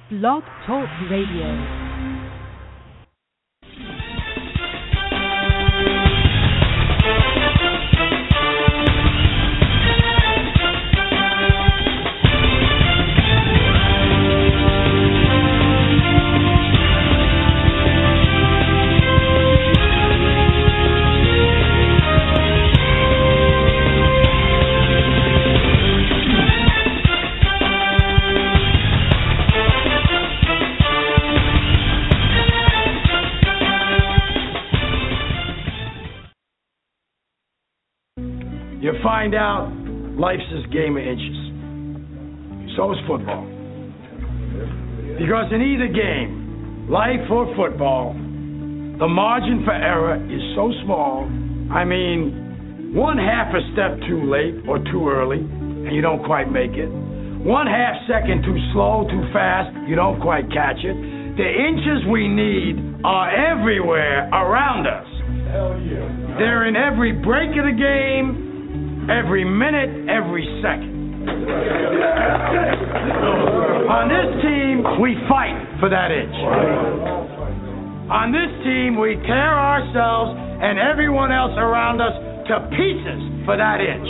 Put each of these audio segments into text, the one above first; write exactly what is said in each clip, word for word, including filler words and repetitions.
Blog Talk Radio. You find out life's this game of inches. So is football. Because in either game, life or football, the margin for error is so small. I mean, one half a step too late or too early, and you don't quite make it. One half second too slow, too fast, you don't quite catch it. The inches we need are everywhere around us. Hell yeah. They're in every break of the game, every minute, every second. On this team, we fight for that inch. On this team, we tear ourselves and everyone else around us to pieces for that inch.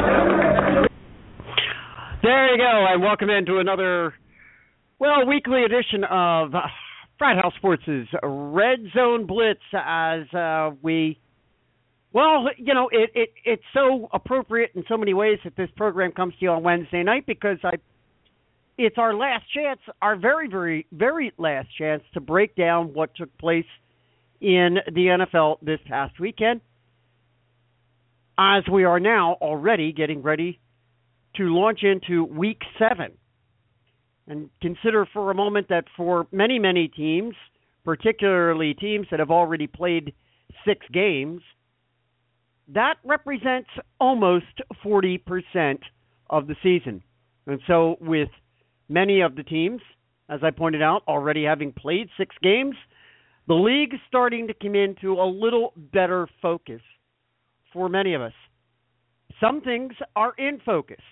There you go, and welcome into another, well, weekly edition of uh, Frat House Sports' Red Zone Blitz as uh, we... Well, you know, it, it it's so appropriate in so many ways that this program comes to you on Wednesday night because I, it's our last chance, our very, very, very last chance to break down what took place in the N F L this past weekend, as we are now already getting ready to launch into Week seven. And consider for a moment that for many, many teams, particularly teams that have already played six games, that represents almost forty percent of the season. And so with many of the teams, as I pointed out, already having played six games, the league is starting to come into a little better focus for many of us. Some things are in focus.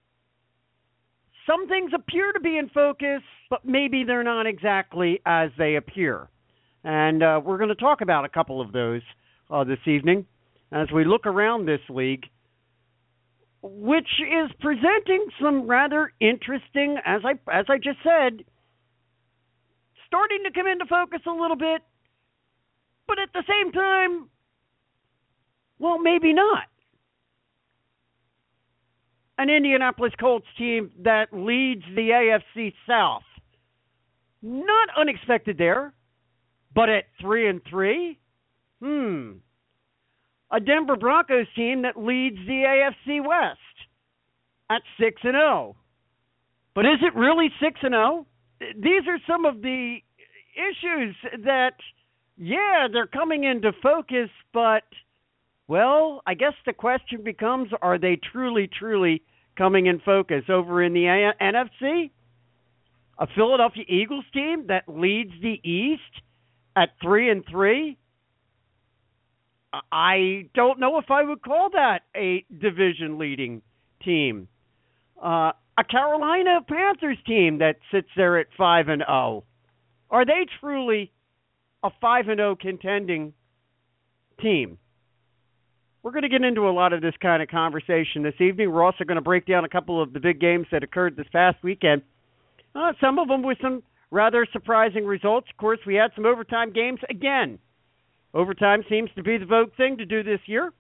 Some things appear to be in focus, but maybe they're not exactly as they appear. And uh, we're going to talk about a couple of those uh, this evening, as we look around this league, which is presenting some rather interesting, as I as I just said, starting to come into focus a little bit, but at the same time, well, maybe not. An Indianapolis Colts team that leads the A F C South. Not unexpected there, but at three and three, hmm. A Denver Broncos team that leads the A F C West at six and oh. But is it really six and oh? These are some of the issues that, yeah, they're coming into focus, but, well, I guess the question becomes, are they truly, truly coming in focus? Over in the N F C, a Philadelphia Eagles team that leads the East at three and three. I don't know if I would call that a division-leading team. Uh, a Carolina Panthers team that sits there at five and oh. Are they truly a five and oh contending team? We're going to get into a lot of this kind of conversation this evening. We're also going to break down a couple of the big games that occurred this past weekend. Uh, some of them with some rather surprising results. Of course, we had some overtime games again. Overtime seems to be the vogue thing to do this year.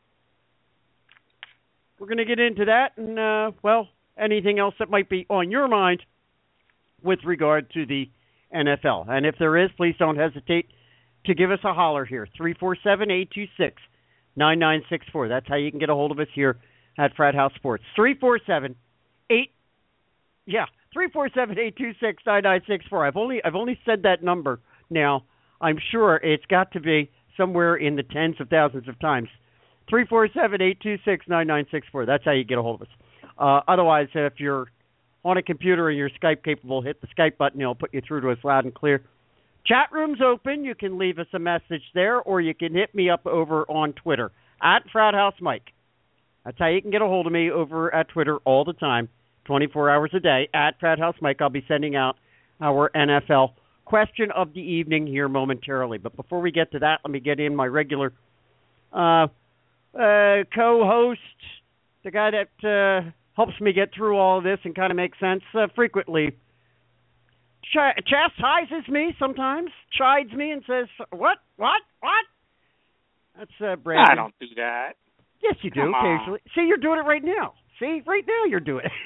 We're going to get into that and, uh, well, anything else that might be on your mind with regard to the N F L. And if there is, please don't hesitate to give us a holler here, three four seven, eight two six, nine nine six four. That's how you can get a hold of us here at Frat House Sports. three four seven, eight yeah, three four seven, eight two six, nine nine six four. I've only I've only said that number now. I'm sure it's got to be somewhere in the tens of thousands of times. three four seven, eight two six, nine nine six four. That's how you get a hold of us. Uh, otherwise, if you're on a computer and you're Skype capable, hit the Skype button. It'll put you through to us loud and clear. Chat room's open. You can leave us a message there, or you can hit me up over on Twitter, at Frat House Mike. That's how you can get a hold of me over at Twitter all the time, twenty-four hours a day, at Frat House Mike. I'll be sending out our N F L question of the evening here momentarily. But before we get to that, let me get in my regular uh, uh, co-host, the guy that uh, helps me get through all of this and kind of make sense uh, frequently. Ch- chastises me sometimes, chides me and says, what, what, what? That's uh, Brandon. I don't do that. Yes, you do, Come occasionally. on. See, you're doing it right now. See, right now you're doing it.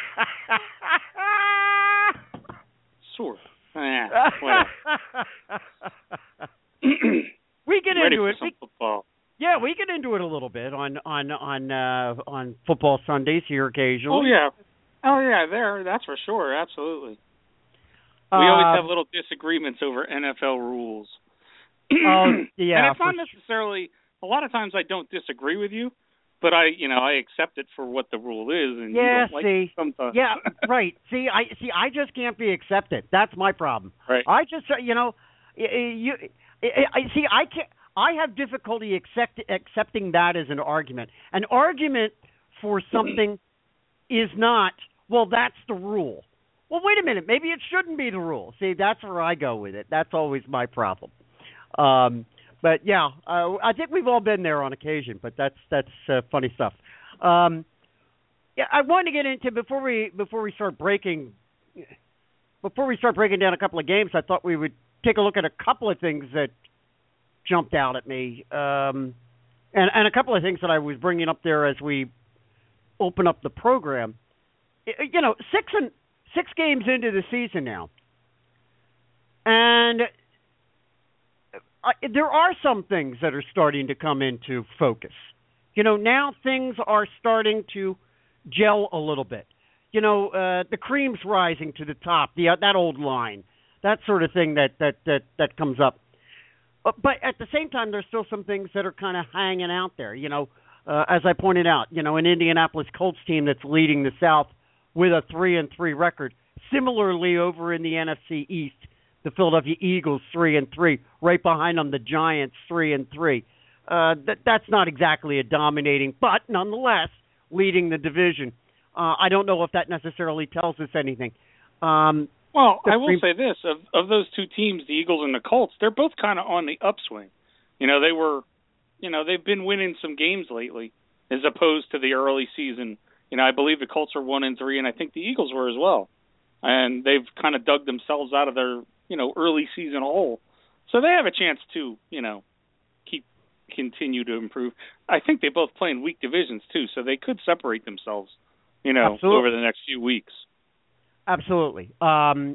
Sort of. Eh, whatever. We get Ready into for it. some We, football. yeah, we get into it a little bit on on on uh, on football Sundays here occasionally. Oh, yeah. Oh, yeah, there. That's for sure. Absolutely. We Uh, always have little disagreements over N F L rules. Oh, yeah. And it's not for- necessarily, a lot of times I don't disagree with you, but I, you know, I accept it for what the rule is, and Yeah, you don't like see. it sometimes. Yeah, right. See, I see. I just can't be accepted. That's my problem. Right. I just, uh, you know, y- y- you. I I- see. I can't. I have difficulty accept, accepting that as an argument. An argument for something is not. Well, that's the rule. Well, wait a minute. Maybe it shouldn't be the rule. See, that's where I go with it. That's always my problem. Um, but yeah, uh, I think we've all been there on occasion. But that's that's uh, funny stuff. Um, yeah, I wanted to get into before we before we start breaking before we start breaking down a couple of games. I thought we would take a look at a couple of things that jumped out at me, um, and and a couple of things that I was bringing up there as we open up the program. You know, six and six games into the season now, and I, there are some things that are starting to come into focus. You know, now things are starting to gel a little bit. You know, uh, the cream's rising to the top. The uh, that old line, that sort of thing that that that that comes up. Uh, but at the same time, there's still some things that are kind of hanging out there. You know, uh, as I pointed out, you know, an Indianapolis Colts team that's leading the South with a three and three record. Similarly, over in the N F C East, the Philadelphia Eagles three and three, right behind them the Giants three and three. Uh, that that's not exactly a dominating, but nonetheless leading the division. Uh, I don't know if that necessarily tells us anything. Um, Well, the I will pre- say this: of of those two teams, the Eagles and the Colts, they're both kind of on the upswing. You know, they were, you know, they've been winning some games lately, as opposed to the early season. You know, I believe the Colts are one and three, and I think the Eagles were as well. And they've kind of dug themselves out of their, you know, early season hole, so they have a chance to, you know, keep continue to improve. I think they both play in weak divisions too, so they could separate themselves, you know, Absolutely. over the next few weeks. Absolutely. Um,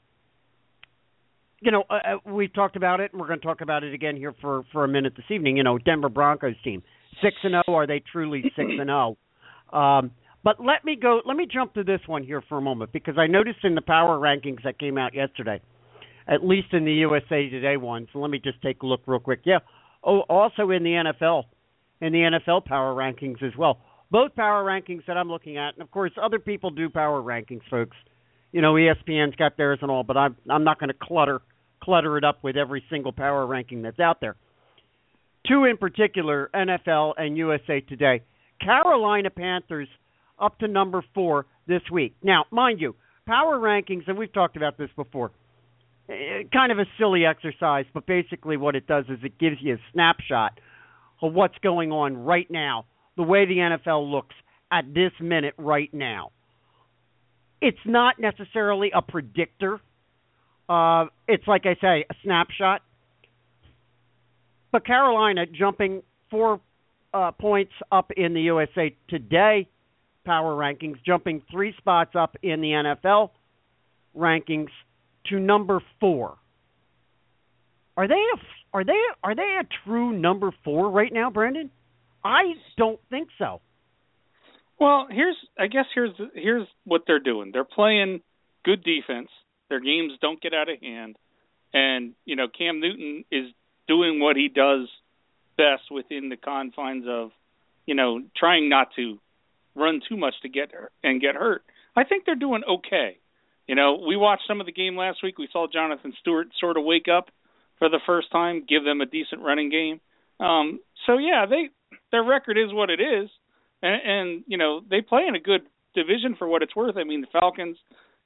you know, uh, we've talked about it, and we're going to talk about it again here for, for a minute this evening. You know, Denver Broncos team, six and zero. Are they truly six and zero? Um, but let me go. Let me jump to this one here for a moment, because I noticed in the power rankings that came out yesterday, at least in the U S A Today ones. So let me just take a look real quick. Yeah. Oh, also in the N F L, in the N F L power rankings as well. Both power rankings that I'm looking at, and of course other people do power rankings, folks. You know, E S P N's got theirs and all, but I'm I'm not going to clutter clutter it up with every single power ranking that's out there. Two in particular, N F L and U S A Today. Carolina Panthers up to number four this week. Now, mind you, power rankings, and we've talked about this before, kind of a silly exercise, but basically what it does is it gives you a snapshot of what's going on right now, the way the N F L looks at this minute right now. It's not necessarily a predictor. Uh, it's, like I say, a snapshot. But Carolina jumping four uh, points up in the U S A Today power rankings, jumping three spots up in the N F L rankings to number four. Are they a, are they are they a true number four right now, Brandon? I don't think so. Well, here's I guess here's here's what they're doing. They're playing good defense. Their games don't get out of hand, and you know Cam Newton is doing what he does best within the confines of, you know, trying not to run too much to get and get hurt. I think they're doing okay. You know, we watched some of the game last week. We saw Jonathan Stewart sort of wake up for the first time, give them a decent running game. Um, so yeah, they their record is what it is. And, and, you know, they play in a good division for what it's worth. I mean, the Falcons,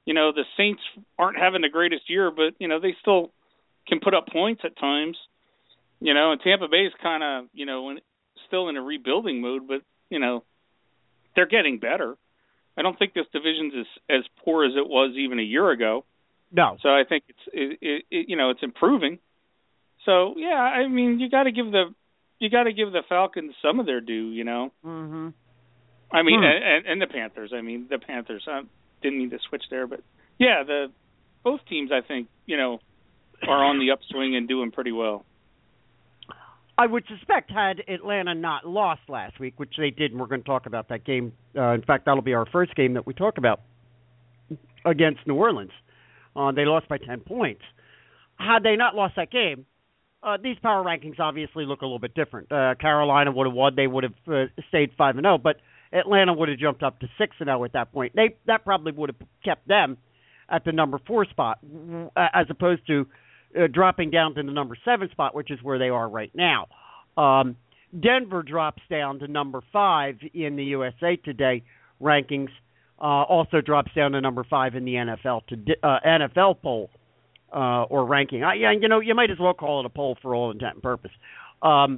you know, the Saints aren't having the greatest year, but, you know, they still can put up points at times. You know, and Tampa Bay is kind of, you know, in, still in a rebuilding mode, but, you know, they're getting better. I don't think this division's as, as poor as it was even a year ago. No. So I think it's, it, it, it, you know, it's improving. So, yeah, I mean, you got to give the, you got to give the Falcons some of their due, you know. Mm-hmm. I mean, hmm. and, and the Panthers. I mean, the Panthers. I didn't mean to switch there, but yeah, the both teams, I think, you know, are on the upswing and doing pretty well. I would suspect had Atlanta not lost last week, which they did, and we're going to talk about that game. Uh, in fact, that'll be our first game that we talk about against New Orleans. Uh, they lost by ten points. Had they not lost that game, uh, these power rankings obviously look a little bit different. Uh, Carolina would have won; they would have uh, stayed five and zero, but Atlanta would have jumped up to six and zero at that point. They that probably would have kept them at the number four spot, as opposed to Uh, dropping down to the number seven spot, which is where they are right now. Um, Denver drops down to number five in the U S A Today rankings. Uh, also drops down to number five in the N F L to uh, N F L poll uh, or ranking. I, yeah, you know, you might as well call it a poll for all intent and purpose. Um,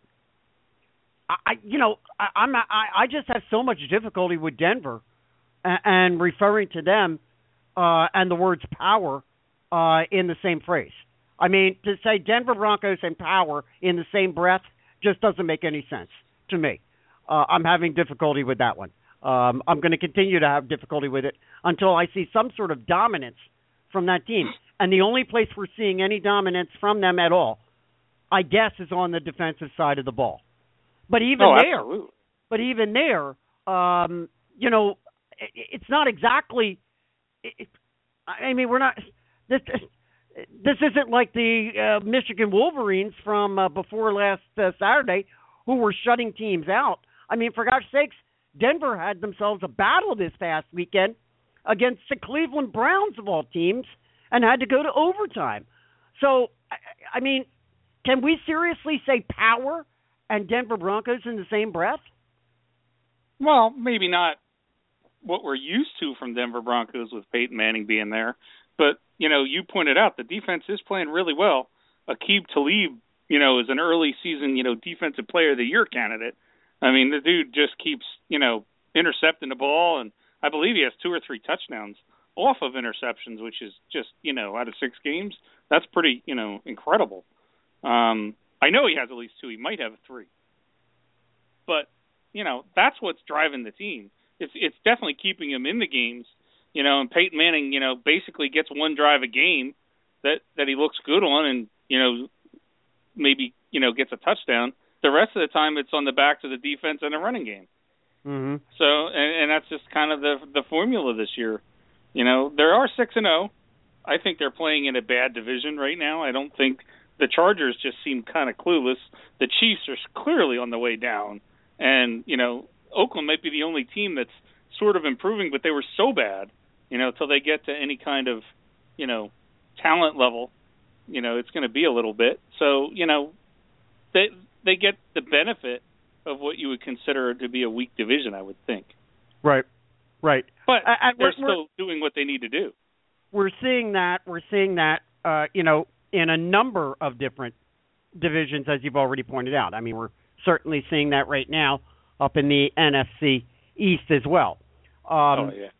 I, you know, I, I'm I, I just have so much difficulty with Denver and, and referring to them uh, and the words power Uh, in the same phrase. I mean, to say Denver Broncos and power in the same breath just doesn't make any sense to me. Uh, I'm having difficulty with that one. Um, I'm going to continue to have difficulty with it until I see some sort of dominance from that team. And the only place we're seeing any dominance from them at all, I guess, is on the defensive side of the ball. But even oh, there, absolutely. but even there, um, you know, it, it's not exactly. It, I mean, we're not. This this isn't like the uh, Michigan Wolverines from uh, before last uh, Saturday, who were shutting teams out. I mean, for gosh sakes, Denver had themselves a battle this past weekend against the Cleveland Browns of all teams and had to go to overtime. So, I, I mean, can we seriously say power and Denver Broncos in the same breath? Well, maybe not what we're used to from Denver Broncos with Peyton Manning being there. But, you know, you pointed out the defense is playing really well. Aqib Talib, you know, is an early season, you know, defensive player of the year candidate. I mean, the dude just keeps, you know, intercepting the ball, and I believe he has two or three touchdowns off of interceptions, which is just, you know, out of six games. That's pretty, you know, incredible. Um, I know he has at least two. He might have three. But, you know, that's what's driving the team. It's it's definitely keeping him in the games. You know, and Peyton Manning, you know, basically gets one drive a game that, that he looks good on and, you know, maybe, you know, gets a touchdown. The rest of the time it's on the backs of the defense and the running game. Mm-hmm. So, and, and that's just kind of the the formula this year. You know, there are six and oh. I think they're playing in a bad division right now. I don't think the Chargers just seem kind of clueless. The Chiefs are clearly on the way down. And, you know, Oakland might be the only team that's sort of improving, but they were so bad. You know, until they get to any kind of, you know, talent level, you know, it's going to be a little bit. So, you know, they they get the benefit of what you would consider to be a weak division, I would think. Right, right. But uh, they're still doing what they need to do. We're seeing that. We're seeing that, uh, you know, in a number of different divisions, as you've already pointed out. I mean, we're certainly seeing that right now up in the N F C East as well. Um, oh, yeah.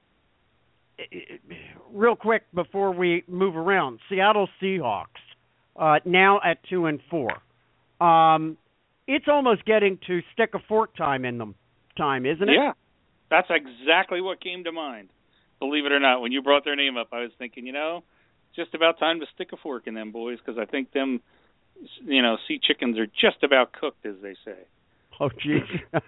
Real quick before we move around, Seattle Seahawks uh, now at two and four. Um, it's almost getting to stick a fork time in them, time, isn't it? Yeah, that's exactly what came to mind. Believe it or not, when you brought their name up, I was thinking, you know, just about time to stick a fork in them boys, because I think them, you know, sea chickens are just about cooked, as they say. Oh, geez.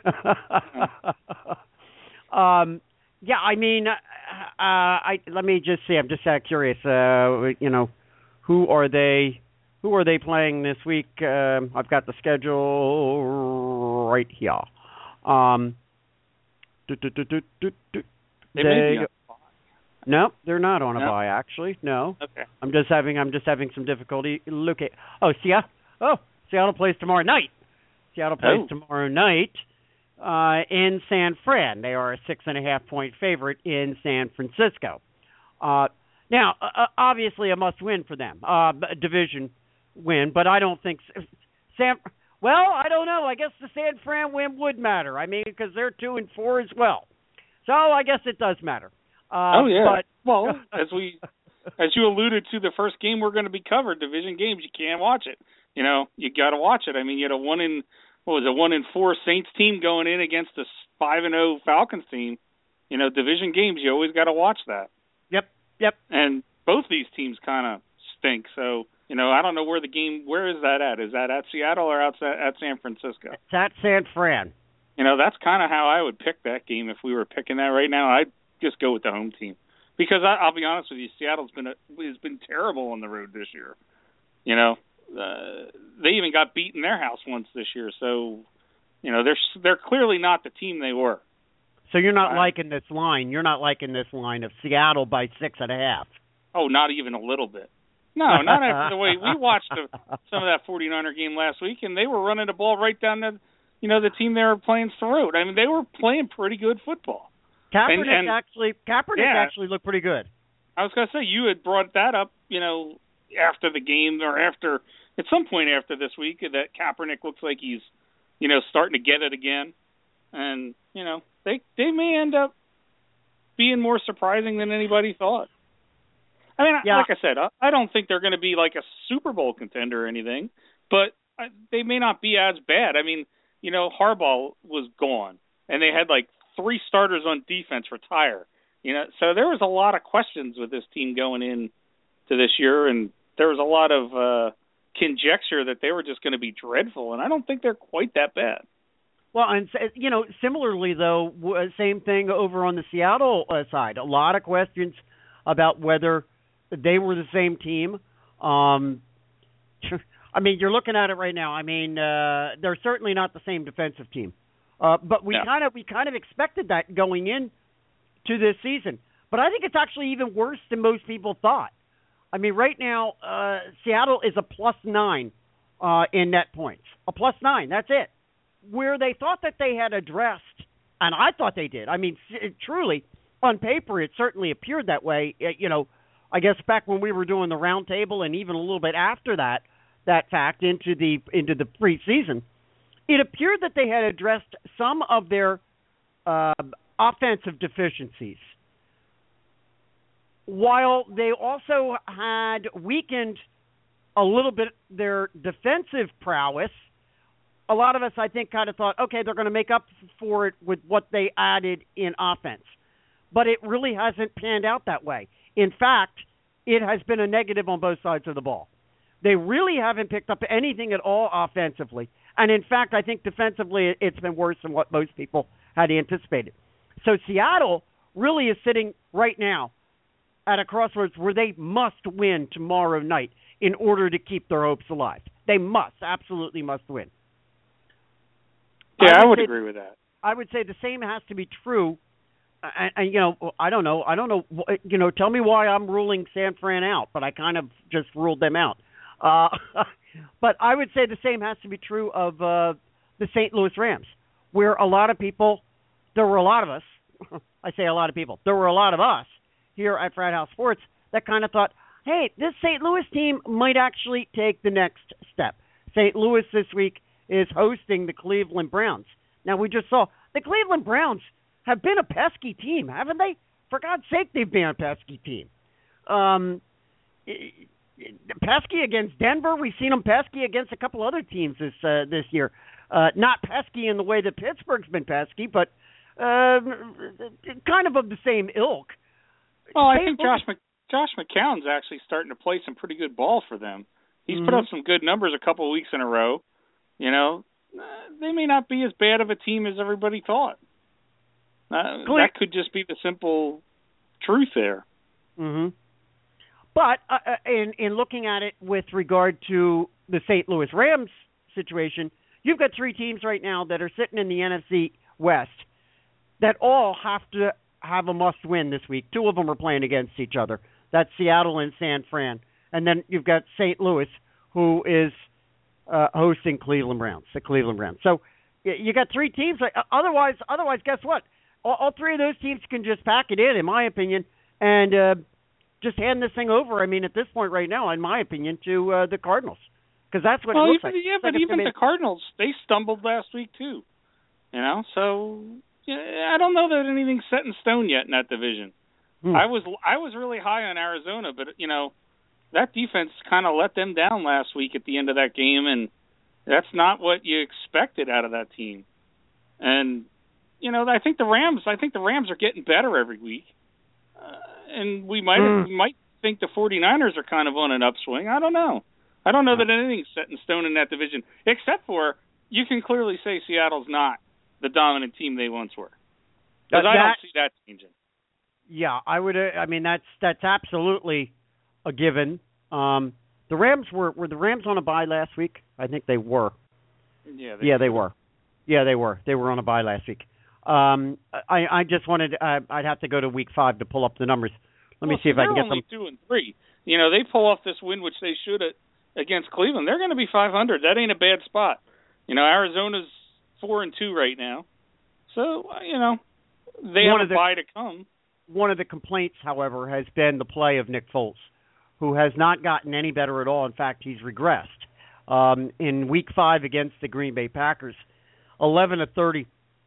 um. Yeah, I mean, uh, I let me just see. I'm just uh, curious. Uh, you know, who are they? Who are they playing this week? Um, I've got the schedule right here. Um, do, do, do, do, do, do. They, they may be on a bye. No, they're not on a no? bye. Actually, no. Okay. I'm just having. I'm just having some difficulty. Look at. Oh, Seattle. Oh, Seattle plays tomorrow night. Seattle plays oh. tomorrow night. Uh, in San Fran. They are a six and a half point favorite in San Francisco. Uh, now, uh, obviously, a must-win for them, uh, a division win, but I don't think Sam. Well, I don't know. I guess the San Fran win would matter. I mean, because they're two and four as well, so I guess it does matter. Uh, oh yeah. But, well, as we, as you alluded to, the first game we're going to be covered, division games. You can't watch it. You know, you got to watch it. I mean, you had a one in what was it, one in four Saints team going in against a five and zero Falcons team. You know, division games. You always got to watch that. Yep. Yep. And both these teams kind of stink. So, you know, I don't know where the game, where is that at? Is that at Seattle or outside at San Francisco? It's at San Fran. You know, that's kind of how I would pick that game if we were picking that right now. I'd just go with the home team. Because I, I'll be honest with you, Seattle's been a, has been terrible on the road this year. You know, uh, they even got beat in their house once this year. So, you know, they're they're clearly not the team they were. So you're not Uh, liking this line. You're not liking this line of Seattle by six and a half. Oh, not even a little bit. No, not after the way we watched the, some of that 49er game last week, and they were running the ball right down the, you know, the team they were playing throat. I mean, they were playing pretty good football. Kaepernick And- and- actually, Kaepernick Yeah. actually looked pretty good. I was going to say, you had brought that up, you know, after the game or after, at some point after this week, that Kaepernick looks like he's, you know, starting to get it again. And, you know, they they may end up being more surprising than anybody thought. I mean, Yeah. like I said, I, I don't think they're going to be like a Super Bowl contender or anything, but I, they may not be as bad. I mean, you know, Harbaugh was gone, and they had like three starters on defense retire. You know, so there was a lot of questions with this team going in to this year, and there was a lot of uh, conjecture that they were just going to be dreadful, and I don't think they're quite that bad. Well, and you know, similarly though, w- same thing over on the Seattle uh, side. A lot of questions about whether they were the same team. Um, I mean, you're looking at it right now. I mean, uh, they're certainly not the same defensive team, uh, but we Yeah. kind of we kind of expected that going in to this season. But I think it's actually even worse than most people thought. I mean, right now, uh, Seattle is a plus nine uh, in net points. A plus nine, that's it. Where they thought that they had addressed, and I thought they did. I mean, it, truly, on paper, it certainly appeared that way. It, you know, I guess back when we were doing the round table, and even a little bit after that, that fact into the into the preseason, it appeared that they had addressed some of their uh, offensive deficiencies, while they also had weakened a little bit their defensive prowess. A lot of us, I think, kind of thought, okay, they're going to make up for it with what they added in offense. But it really hasn't panned out that way. In fact, it has been a negative on both sides of the ball. They really haven't picked up anything at all offensively. And, in fact, I think defensively it's been worse than what most people had anticipated. So Seattle really is sitting right now at a crossroads where they must win tomorrow night in order to keep their hopes alive. They must, absolutely must win. Yeah, I would, I would say, agree with that. I would say the same has to be true. And, and you know, I don't know. I don't know. You know, tell me why I'm ruling San Fran out, but I kind of just ruled them out. Uh, but I would say the same has to be true of uh, the Saint Louis Rams, where a lot of people, there were a lot of us, I say a lot of people, there were a lot of us here at Frat House Sports that kind of thought, hey, this Saint Louis team might actually take the next step. Saint Louis this week is hosting the Cleveland Browns. Now, we just saw the Cleveland Browns have been a pesky team, haven't they? For God's sake, they've been a pesky team. Um, pesky against Denver. We've seen them pesky against a couple other teams this uh, this year. Uh, not pesky in the way that Pittsburgh's been pesky, but uh, kind of of the same ilk. Well, I think Josh Mc, Josh McCown's actually starting to play some pretty good ball for them. He's mm-hmm. put up some good numbers a couple of weeks in a row. You know, they may not be as bad of a team as everybody thought. Uh, that could just be the simple truth there. Mm-hmm. But uh, in in looking at it with regard to the Saint Louis Rams situation, you've got three teams right now that are sitting in the N F C West that all have to have a must-win this week. Two of them are playing against each other. That's Seattle and San Fran. And then you've got Saint Louis, who is uh, hosting Cleveland Browns, the Cleveland Browns. So you got three teams. Otherwise, otherwise, guess what? All, all three of those teams can just pack it in, in my opinion, and uh, just hand this thing over. I mean, at this point right now, in my opinion, to uh, the Cardinals, because that's what well, it looks even, like. Yeah, but like even be... the Cardinals, they stumbled last week too. You know, so yeah, I don't know that anything's set in stone yet in that division. Hmm. I was I was really high on Arizona, but you know, that defense kind of let them down last week at the end of that game, and that's not what you expected out of that team. And you know, I think the Rams. I think the Rams are getting better every week, uh, and we might mm. we might think the 49ers are kind of on an upswing. I don't know. I don't know that anything's set in stone in that division, except for you can clearly say Seattle's not the dominant team they once were. Because I don't see that changing. Yeah, I would. Uh, I mean, that's that's absolutely a given. Um, the Rams were were the Rams on a bye last week? I think they were. Yeah. They yeah, they were. Yeah, they were. They were on a bye last week. Um, I I just wanted. Uh, I'd have to go to week five to pull up the numbers. Let well, me see so if I can get them. They're only them. two and three. You know, they pull off this win, which they should at, against Cleveland. They're going to be five hundred. That ain't a bad spot. You know, Arizona's four and two right now. So you know, they one have a the, bye to come. One of the complaints, however, has been the play of Nick Foles, who has not gotten any better at all. In fact, he's regressed. Um, in Week Five against the Green Bay Packers, eleven of thirty,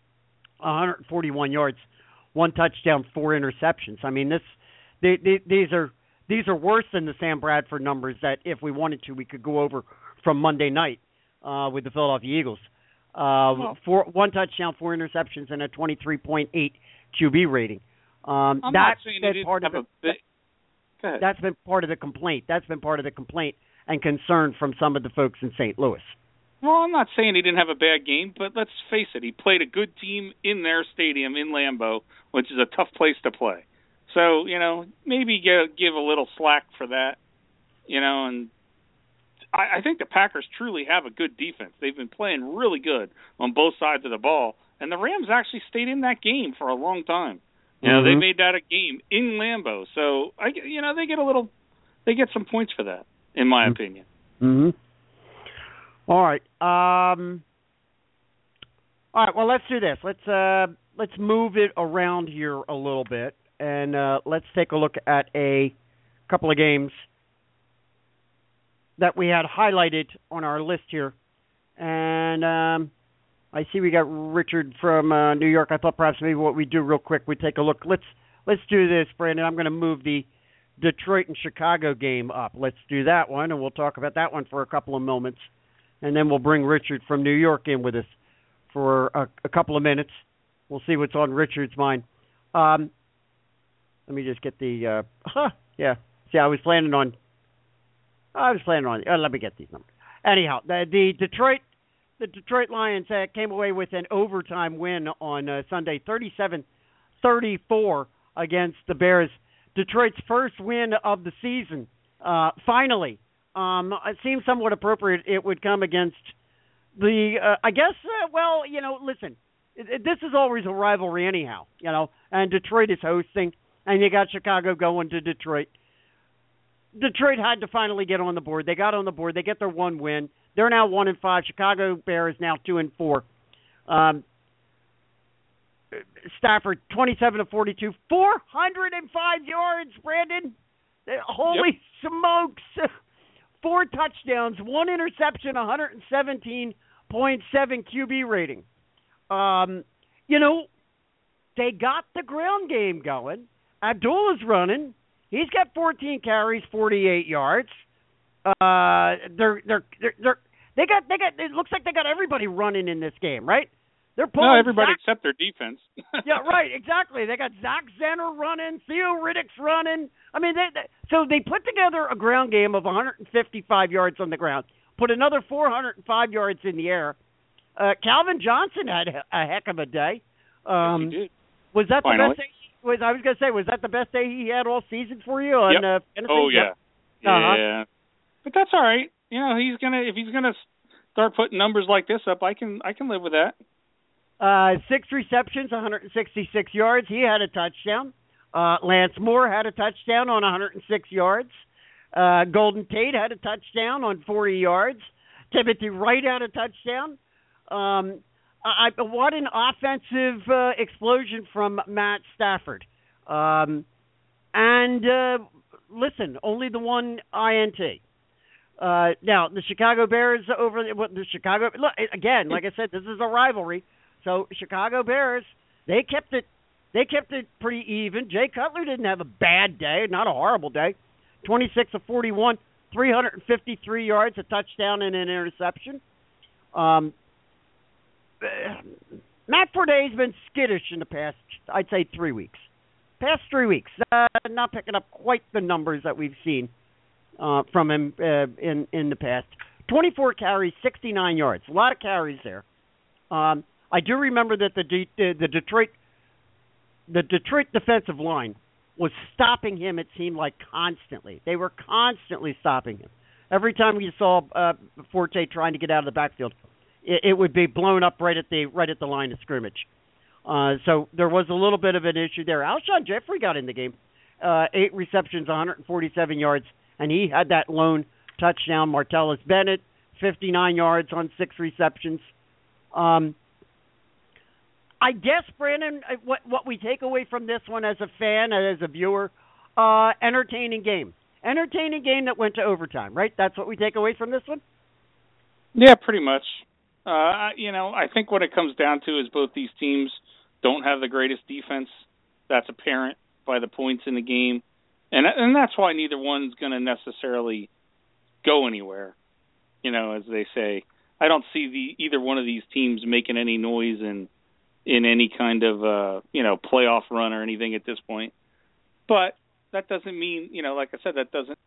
one hundred forty-one yards, one touchdown, four interceptions. I mean, this they, they, these are these are worse than the Sam Bradford numbers that, if we wanted to, we could go over from Monday night uh, with the Philadelphia Eagles. Uh, well, four, one touchdown, four interceptions, and a twenty-three point eight Q B rating. Um, I'm that's not saying been he part of have the, a big... Go ahead. That's been part of the complaint. That's been part of the complaint and concern from some of the folks in Saint Louis. Well, I'm not saying he didn't have a bad game, but let's face it, he played a good team in their stadium in Lambeau, which is a tough place to play. So, you know, maybe give, give a little slack for that, you know, and I, I think the Packers truly have a good defense. They've been playing really good on both sides of the ball, and the Rams actually stayed in that game for a long time. You know, mm-hmm. they made that a game in Lambeau. So, I, you know, they get a little, they get some points for that, in my mm-hmm. opinion. Mm-hmm. All right. Um, all right. Well, let's do this. Let's uh, let's move it around here a little bit, and uh, let's take a look at a couple of games that we had highlighted on our list here. And um, I see we got Richard from uh, New York. I thought perhaps maybe what we do real quick, we take a look. Let's let's do this, Brandon. I'm going to move the Detroit and Chicago game up. Let's do that one, and we'll talk about that one for a couple of moments. And then we'll bring Richard from New York in with us for a, a couple of minutes. We'll see what's on Richard's mind. Um, let me just get the, uh, huh, yeah. See, I was planning on, I was planning on, uh, let me get these numbers. Anyhow, the, the Detroit, the Detroit Lions uh, came away with an overtime win on uh, Sunday, thirty-seven thirty-four against the Bears. Detroit's first win of the season, uh, finally. Um, it seems somewhat appropriate it would come against the, uh, I guess, uh, well, you know, listen, it, it, this is always a rivalry anyhow, you know, and Detroit is hosting, and you got Chicago going to Detroit. Detroit had to finally get on the board. They got on the board. They get their one win. They're now one and five. Chicago Bears now two and four. Um, Stafford, twenty-seven to forty-two, four hundred five yards, Brandon. Holy yep. smokes. Four touchdowns, one interception, one hundred seventeen point seven Q B rating. Um, you know, they got the ground game going. Abdullah's running. He's got fourteen carries, forty-eight yards. Uh, they're they're they're, they're they got they got. It looks like they got everybody running in this game, right? They're pulling. No, everybody Zach, except their defense. yeah, right, exactly. They got Zach Zenner running, Theo Riddick's running. I mean, they, they, so they put together a ground game of one hundred fifty-five yards on the ground, put another four hundred five yards in the air. Uh, Calvin Johnson had a heck of a day. Um, yes, he did. Was that Finally. the best day? He, was I was going to say, was that the best day he had all season for you? On, yep. uh, fantasy? Oh yeah, yep. yeah. Uh-huh. But that's all right. You know, he's gonna if he's gonna start putting numbers like this up, I can I can live with that. Uh, six receptions, one hundred sixty-six yards. He had a touchdown. Uh, Lance Moore had a touchdown on one hundred six yards. Uh, Golden Tate had a touchdown on forty yards. Timothy Wright had a touchdown. Um, I, what an offensive uh, explosion from Matt Stafford. Um, and uh, listen, only the one I N T. Uh, now, the Chicago Bears over the, what, the Chicago, look, again, like I said, this is a rivalry. So, Chicago Bears, they kept it they kept it pretty even. Jay Cutler didn't have a bad day, not a horrible day. twenty-six of forty-one, three hundred fifty-three yards, a touchdown, and an interception. Um, Matt Forte's been skittish in the past, I'd say, three weeks. Past three weeks. Uh, not picking up quite the numbers that we've seen uh, from him uh, in, in the past. twenty-four carries, sixty-nine yards. A lot of carries there. Um, I do remember that the De- the Detroit the Detroit defensive line was stopping him, it seemed like, constantly. They were constantly stopping him. Every time you saw uh, Forte trying to get out of the backfield, it, it would be blown up right at the right at the line of scrimmage. Uh, so there was a little bit of an issue there. Alshon Jeffrey got in the game, uh, eight receptions, one hundred forty-seven yards, and he had that lone touchdown. Martellus Bennett, fifty-nine yards on six receptions. Um, I guess, Brandon, what what we take away from this one as a fan, as a viewer, uh, entertaining game. Entertaining game that went to overtime, right? That's what we take away from this one? Yeah, pretty much. Uh, you know, I think what it comes down to is both these teams don't have the greatest defense. That's apparent by the points in the game. And and that's why neither one's going to necessarily go anywhere, you know, as they say. I don't see the either one of these teams making any noise in in any kind of, uh, you know, playoff run or anything at this point. But that doesn't mean, you know, like I said, that doesn't...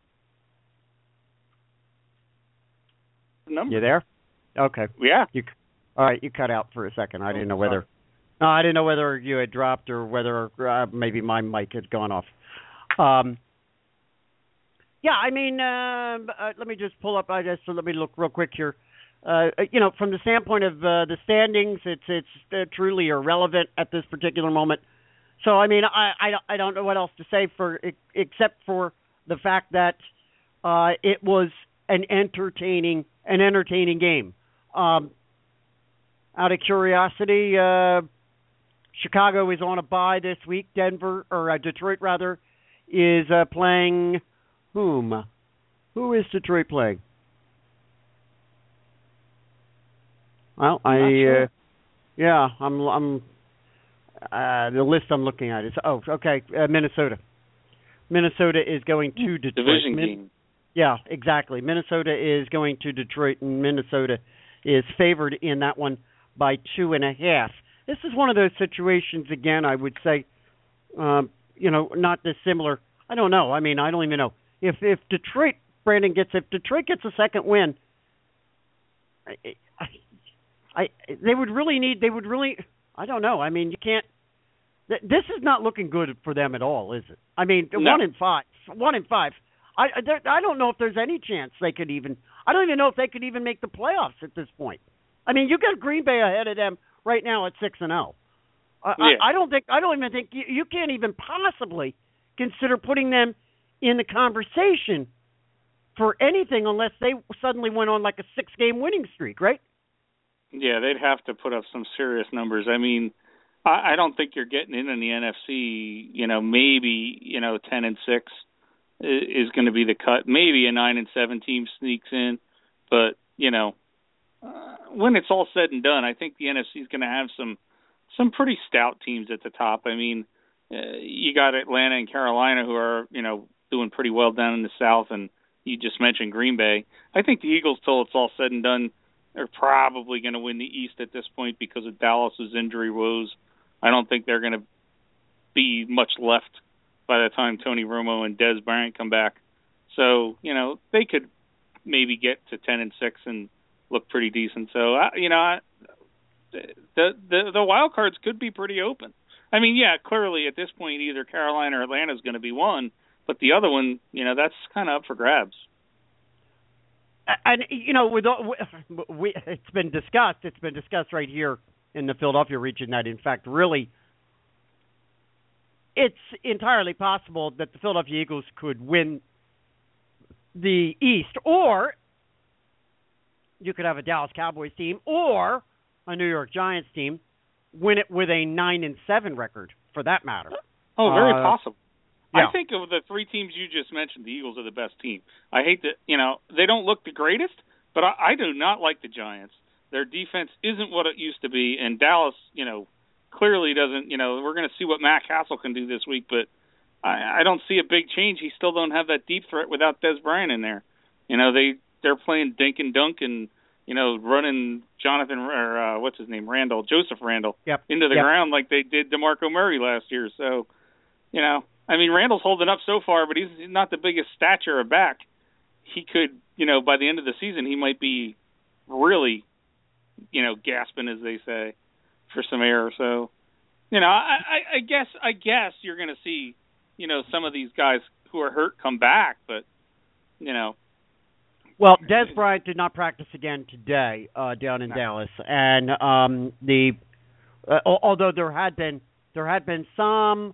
Number. You there? Okay. Yeah. You, all right, you cut out for a second. I oh, didn't know whether... No, I didn't know whether you had dropped or whether uh, maybe my mic had gone off. Um, yeah, I mean, uh, uh, let me just pull up, I just, so let me look real quick here. Uh, you know, from the standpoint of uh, the standings, it's it's uh, truly irrelevant at this particular moment. So, I mean, I, I, I don't know what else to say for except for the fact that uh, it was an entertaining an entertaining game. Um, out of curiosity, uh, Chicago is on a bye this week. Denver, or uh, Detroit rather, is uh, playing whom? Who is Detroit playing? Well, I, sure. uh, yeah, I'm, I'm, uh, the list I'm looking at is, oh, okay, uh, Minnesota. Minnesota is going to Detroit. Division Min- game. Yeah, exactly. Minnesota is going to Detroit, and Minnesota is favored in that one by two and a half. This is one of those situations, again, I would say, um, you know, not dissimilar. I don't know. I mean, I don't even know. If if Detroit, Brandon, gets, if Detroit gets a second win, I, I I, they would really need, they would really, I don't know. I mean, you can't, th- this is not looking good for them at all, is it? I mean, no. one in five, one in five. I, I, I don't know if there's any chance they could even, I don't even know if they could even make the playoffs at this point. I mean, you got Green Bay ahead of them right now at six and oh. I, yeah. I, I don't think, I don't even think, you, you can't even possibly consider putting them in the conversation for anything unless they suddenly went on like a six-game winning streak, right? Yeah, they'd have to put up some serious numbers. I mean, I, I don't think you're getting in in the N F C. You know, maybe you know ten and six is, is going to be the cut. Maybe a nine and seven team sneaks in, but you know, uh, when it's all said and done, I think the N F C is going to have some some pretty stout teams at the top. I mean, uh, you got Atlanta and Carolina who are you know doing pretty well down in the South, and you just mentioned Green Bay. I think the Eagles, till it's all said and done, they're probably going to win the East at this point because of Dallas's injury woes. I don't think they're going to be much left by the time Tony Romo and Dez Bryant come back. So, you know, they could maybe get to ten and six and look pretty decent. So, uh, you know, I, the, the the wild cards could be pretty open. I mean, yeah, clearly at this point either Carolina or Atlanta is going to be one, but the other one, you know, that's kind of up for grabs. And, you know, with all, we, it's been discussed, it's been discussed right here in the Philadelphia region that, in fact, really, it's entirely possible that the Philadelphia Eagles could win the East, or you could have a Dallas Cowboys team or a New York Giants team win it with a nine and seven record, for that matter. Oh, very uh, possible. Yeah. I think of the three teams you just mentioned, the Eagles are the best team. I hate that, you know, they don't look the greatest, but I, I do not like the Giants. Their defense isn't what it used to be, and Dallas, you know, clearly doesn't, you know, we're going to see what Matt Castle can do this week, but I, I don't see a big change. He still don't have that deep threat without Des Bryant in there. You know, they, they're playing dink and dunk and, you know, running Jonathan, or uh, what's his name, Randall, Joseph Randall, yep. into the yep. ground like they did DeMarco Murray last year. So, you know, I mean, Randall's holding up so far, but he's not the biggest stature of back. He could, you know, by the end of the season, he might be really, you know, gasping, as they say, for some air. So, you know, I, I, I guess I guess you're going to see, you know, some of these guys who are hurt come back, but, you know. Well, Des Bryant did not practice again today uh, down in no. Dallas, and um, the uh, although there had been there had been some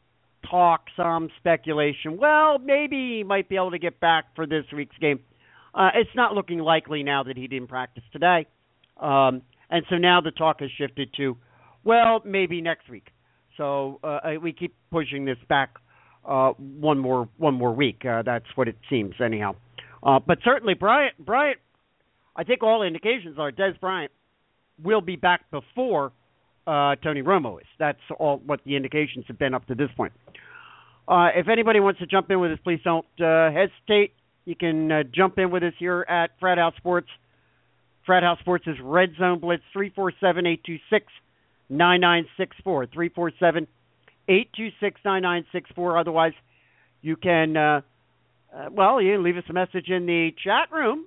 talk, some speculation. Well, maybe he might be able to get back for this week's game. Uh, it's not looking likely now that he didn't practice today, um, and so now the talk has shifted to, well, maybe next week. So uh, we keep pushing this back uh, one more one more week. Uh, that's what it seems, anyhow. Uh, but certainly, Bryant, Bryant, I think all indications are Des Bryant will be back before uh, Tony Romo is. That's all what the indications have been up to this point. Uh, if anybody wants to jump in with us, please don't uh, hesitate. You can uh, jump in with us here at Frat House Sports. Frat House Sports is Red Zone Blitz, three four seven, eight two six, nine nine six four, three four seven, eight two six, nine nine six four. Otherwise, you can... Uh, Uh, well, you can leave us a message in the chat room.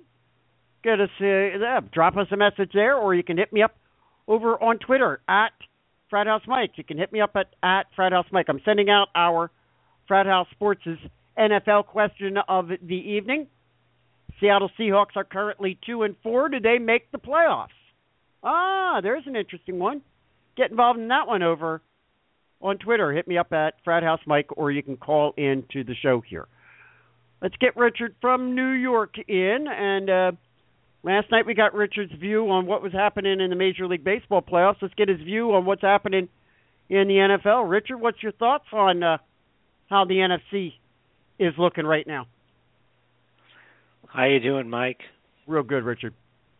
Get us, uh, drop us a message there, or you can hit me up over on Twitter at Frat House Mike. You can hit me up at, at Frat House Mike. I'm sending out our Frat House Sports' N F L question of the evening. Seattle Seahawks are currently two and four. Do they make the playoffs? Ah, there's an interesting one. Get involved in that one over on Twitter. Hit me up at Frat House Mike, or you can call in to the show here. Let's get Richard from New York in. And uh, last night we got Richard's view on what was happening in the Major League Baseball playoffs. Let's get his view on what's happening in the N F L. Richard, what's your thoughts on uh, how the N F C is looking right now? How you doing, Mike? Real good, Richard.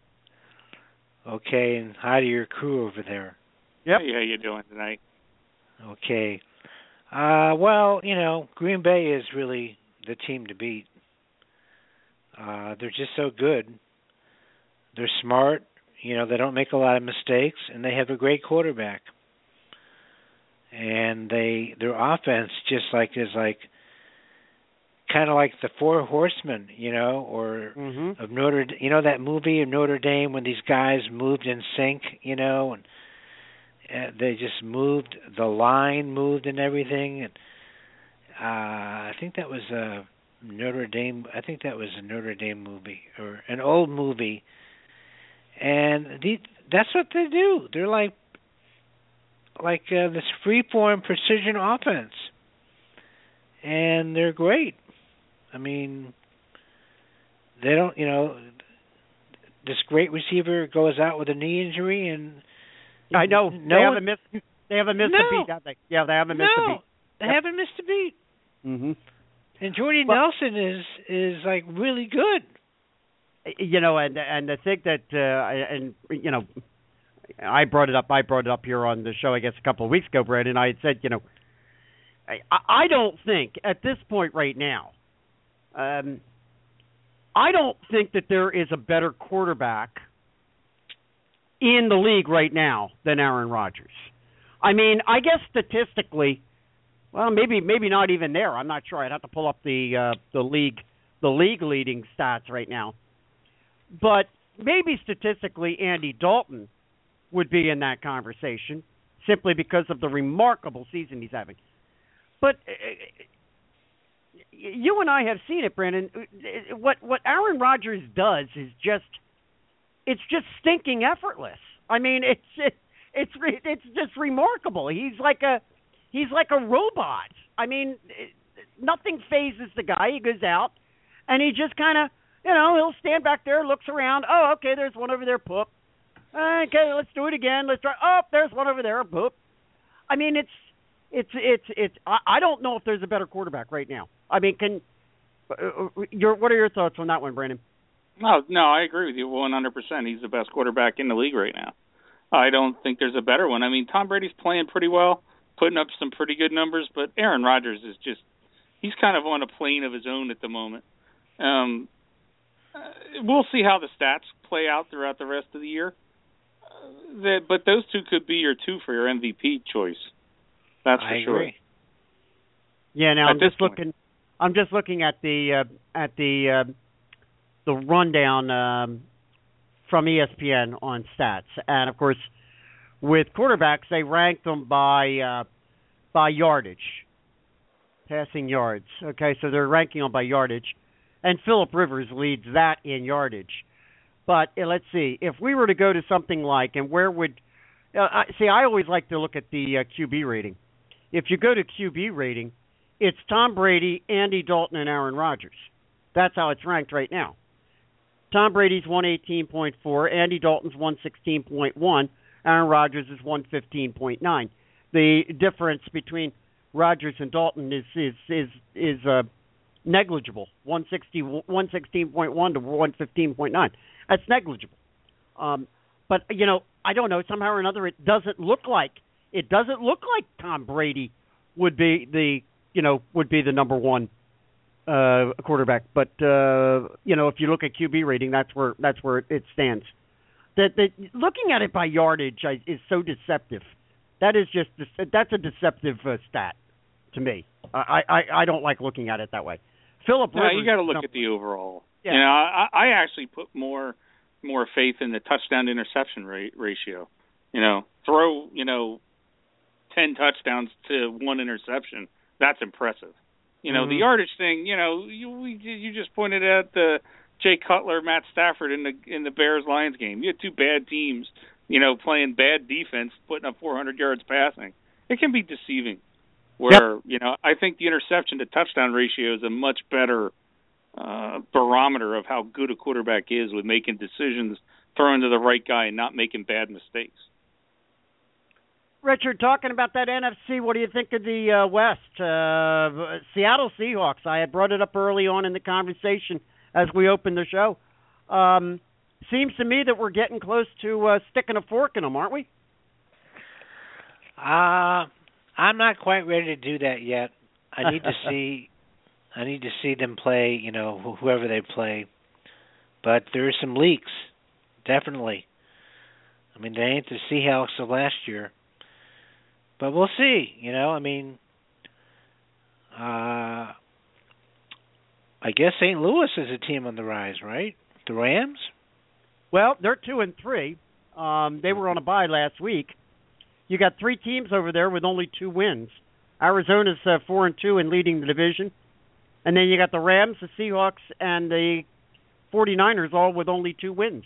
Okay, and hi to your crew over there. Yep. Hey, how you doing tonight? Okay. Uh, well, you know, Green Bay is really the team to beat. Uh, they're just so good. They're smart. You know, they don't make a lot of mistakes, and they have a great quarterback. And they their offense just like is like kind of like the Four Horsemen, you know, or mm-hmm. of Notre. You know that movie of Notre Dame when these guys moved in sync, you know, and uh, they just moved. The line moved and everything. And Uh, I think that was a Notre Dame. I think that was a Notre Dame movie or an old movie, and the, that's what they do. They're like like uh, this free-form precision offense, and they're great. I mean, they don't. You know, this great receiver goes out with a knee injury, and I know no they one, haven't missed. They haven't missed no, a beat, have they? Yeah, they haven't missed no, a beat. They Yep. haven't missed a beat. Mm-hmm. And Jordy well, Nelson is is like really good. You know, and and the thing that uh, and you know, I brought it up. I brought it up here on the show, I guess, a couple of weeks ago, Brad, and I had said, you know, I, I don't think at this point right now, um, I don't think that there is a better quarterback in the league right now than Aaron Rodgers. I mean, I guess statistically. Well, maybe maybe not even there. I'm not sure. I'd have to pull up the uh, the league the league leading stats right now. But maybe statistically, Andy Dalton would be in that conversation simply because of the remarkable season he's having. But uh, you and I have seen it, Brandon. What what Aaron Rodgers does is just it's just stinking effortless. I mean, it's it, it's it's just remarkable. He's like a He's like a robot. I mean, nothing phases the guy. He goes out, and he just kind of, you know, he'll stand back there, looks around. Oh, okay, there's one over there. Poop. Okay, let's do it again. Let's try. Oh, there's one over there. Poop. I mean, it's it's it's it's. I, I don't know if there's a better quarterback right now. I mean, can uh, your what are your thoughts on that one, Brandon? No, no, I agree with you one hundred percent. He's the best quarterback in the league right now. I don't think there's a better one. I mean, Tom Brady's playing pretty well, putting up some pretty good numbers, but Aaron Rodgers is just, he's kind of on a plane of his own at the moment. Um, uh, we'll see how the stats play out throughout the rest of the year. Uh, that, but those two could be your two for your M V P choice. That's for I sure. agree. Yeah, now At I'm this just point. looking. I'm just looking at the uh, at the uh, the rundown um, from E S P N on stats, and of course, with quarterbacks, they rank them by uh, by yardage, passing yards. Okay, so they're ranking them by yardage, and Phillip Rivers leads that in yardage. But uh, let's see, if we were to go to something like, and where would uh, I, see? I always like to look at the uh, Q B rating. If you go to Q B rating, it's Tom Brady, Andy Dalton, and Aaron Rodgers. That's how it's ranked right now. Tom Brady's one eighteen point four, Andy Dalton's one sixteen point one, Aaron Rodgers is one fifteen point nine. The difference between Rodgers and Dalton is is is is uh, negligible. one sixty, one sixteen point one to one fifteen point nine. That's negligible. Um, but you know, I don't know. Somehow or another, it doesn't look like it doesn't look like Tom Brady would be the you know would be the number one uh, quarterback. But uh, you know, if you look at Q B rating, that's where that's where it stands. That the, looking at it by yardage is so deceptive. That is just that's a deceptive uh, stat to me. I, I I don't like looking at it that way. Phillip Yeah, Rivers, you got to look no, at the overall. Yeah. You know, I, I actually put more more faith in the touchdown to interception rate ratio. You know, throw you know ten touchdowns to one interception. That's impressive. You know, Mm-hmm. the yardage thing. You know, you we, you just pointed out the Jay Cutler, Matt Stafford in the in the Bears Lions game. You had two bad teams. You know, playing bad defense, putting up four hundred yards passing. It can be deceiving. Where Yep. you know, I think the interception to touchdown ratio is a much better uh, barometer of how good a quarterback is with making decisions, throwing to the right guy, and not making bad mistakes. Richard, talking about that N F C, what do you think of the uh, West? Uh, Seattle Seahawks. I had brought it up early on in the conversation as we opened the show. Um, seems to me that we're getting close to uh, sticking a fork in them, aren't we? Uh, I'm not quite ready to do that yet. I need to see. I need to see them play. You know, wh- whoever they play. But there are some leaks, definitely. I mean, they ain't the Seahawks of last year. But we'll see. You know, I mean, uh, I guess Saint Louis is a team on the rise, right? The Rams. Well, they're two and three. Um, they were on a bye last week. You got three teams over there with only two wins. Arizona's uh, four and two and leading the division, and then you got the Rams, the Seahawks, and the forty-niners all with only two wins.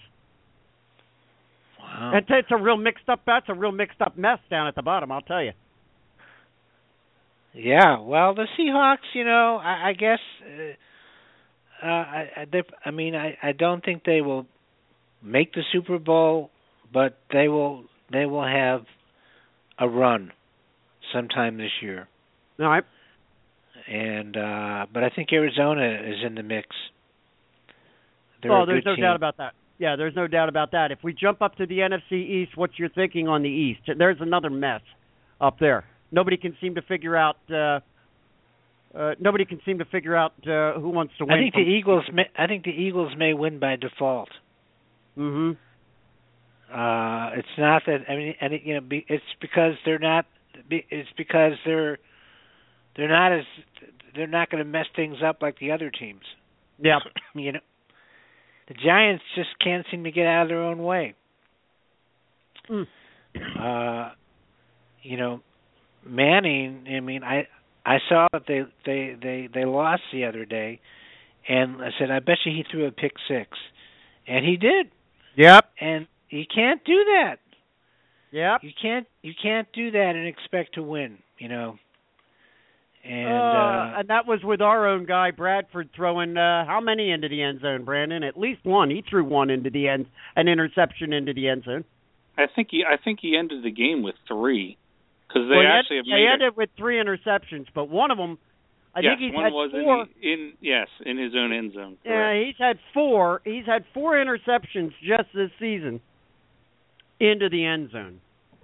Wow. It's, it's a real mixed up. That's a real mixed up mess down at the bottom. I'll tell you. Yeah. Well, the Seahawks. You know, I, I guess. Uh, uh, I, I, they, I mean, I, I don't think they will make the Super Bowl, but they will. They will have a run sometime this year. All right. And uh, but I think Arizona is in the mix. They're oh, a there's good no team. doubt about that. Yeah, there's no doubt about that. If we jump up to the N F C East, what's your thinking on the East? There's another mess up there. Nobody can seem to figure out. Uh, uh, nobody can seem to figure out uh, who wants to win. I think from- the Eagles. May, I think the Eagles may win by default. Mhm. Uh, it's not that. I mean, and it, you know, be, it's because they're not. Be, it's because they're they're not as they're not going to mess things up like the other teams. Yeah. You know, the Giants just can't seem to get out of their own way. Mm. Uh, you know, Manning. I mean, I I saw that they they they they lost the other day, and I said, I bet you he threw a pick six, and he did. Yep. And you can't do that. Yep. You can't you can't do that and expect to win, you know. And uh, uh, and that was with our own guy Bradford throwing uh, how many into the end zone, Brandon? At least one. He threw one into the end, an interception into the end zone. I think he I think he ended the game with three, because they well, actually had, have made they it. ended with three interceptions, but one of them, I yes, think he's one had was four. in, in yes in his own end zone. Yeah, Correct. he's had four. He's had four interceptions just this season into the end zone.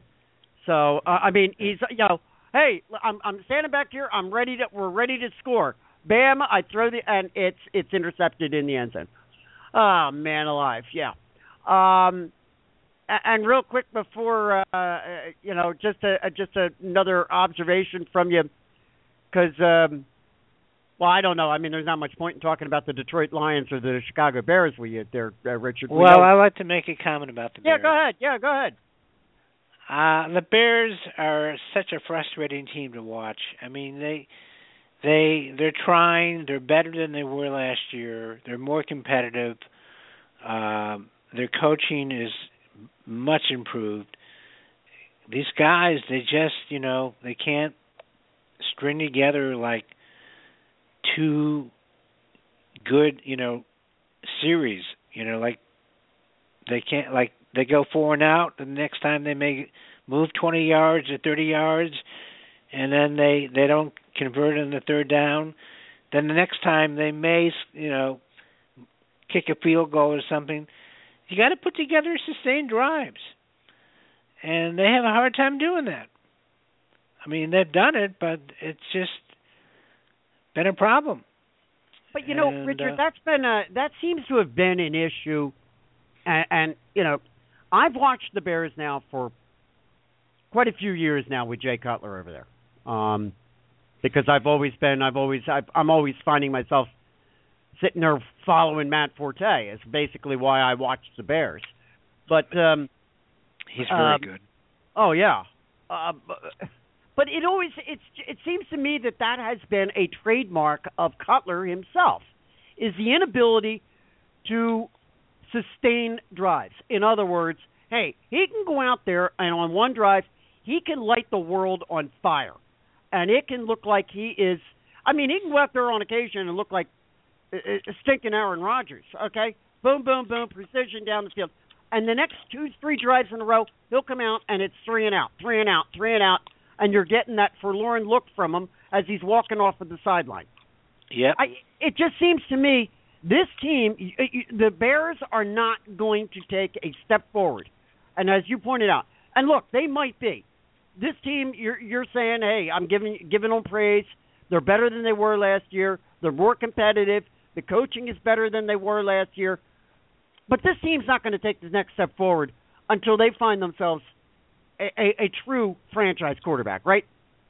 So uh, I mean, he's you know, hey, I'm I'm standing back here. I'm ready to. We're ready to score. Bam! I throw the and it's it's intercepted in the end zone. Oh man, alive! Yeah. Um, and real quick before uh, you know, just a just another observation from you, because um, well, I don't know. I mean, there's not much point in talking about the Detroit Lions or the Chicago Bears with you there, uh, Richard. We Well, know- I'd like to make a comment about the yeah, Bears. go ahead. Yeah, go ahead. Uh, the Bears are such a frustrating team to watch. I mean, they they they're trying. They're better than they were last year. They're more competitive. Um, their coaching is much improved. These guys, they just, you know, they can't string together like two good, you know, series. You know, like they can't like. They go four and out. The next time they may move twenty yards or thirty yards, and then they, they don't convert in the third down. Then the next time they may, you know, kick a field goal or something. You got to put together sustained drives, and they have a hard time doing that. I mean, they've done it, but it's just been a problem. But you know, And, Richard, uh, that's been a that seems to have been an issue, and, and you know, I've watched the Bears now for quite a few years now with Jay Cutler over there, um, because I've always been, I've always, I've, I'm always finding myself sitting there following Matt Forte. It's basically why I watch the Bears. But um, he's very um, good. Oh yeah, uh, but it always it's it seems to me that that has been a trademark of Cutler himself, is the inability to sustain drives. In other words, hey, he can go out there and on one drive he can light the world on fire, and it can look like he is. I mean, he can go out there on occasion and look like uh, stinking Aaron Rodgers. Okay, boom, boom, boom, precision down the field. And the next two, three drives in a row, he'll come out and it's three and out, three and out, three and out, and you're getting that forlorn look from him as he's walking off of the sideline. Yep. I, it just seems to me this team, you, you, the Bears are not going to take a step forward. And as you pointed out, and look, they might be. This team, you're, you're saying, hey, I'm giving giving them praise. They're better than they were last year. They're more competitive. The coaching is better than they were last year. But this team's not going to take the next step forward until they find themselves a, a, a true franchise quarterback, right?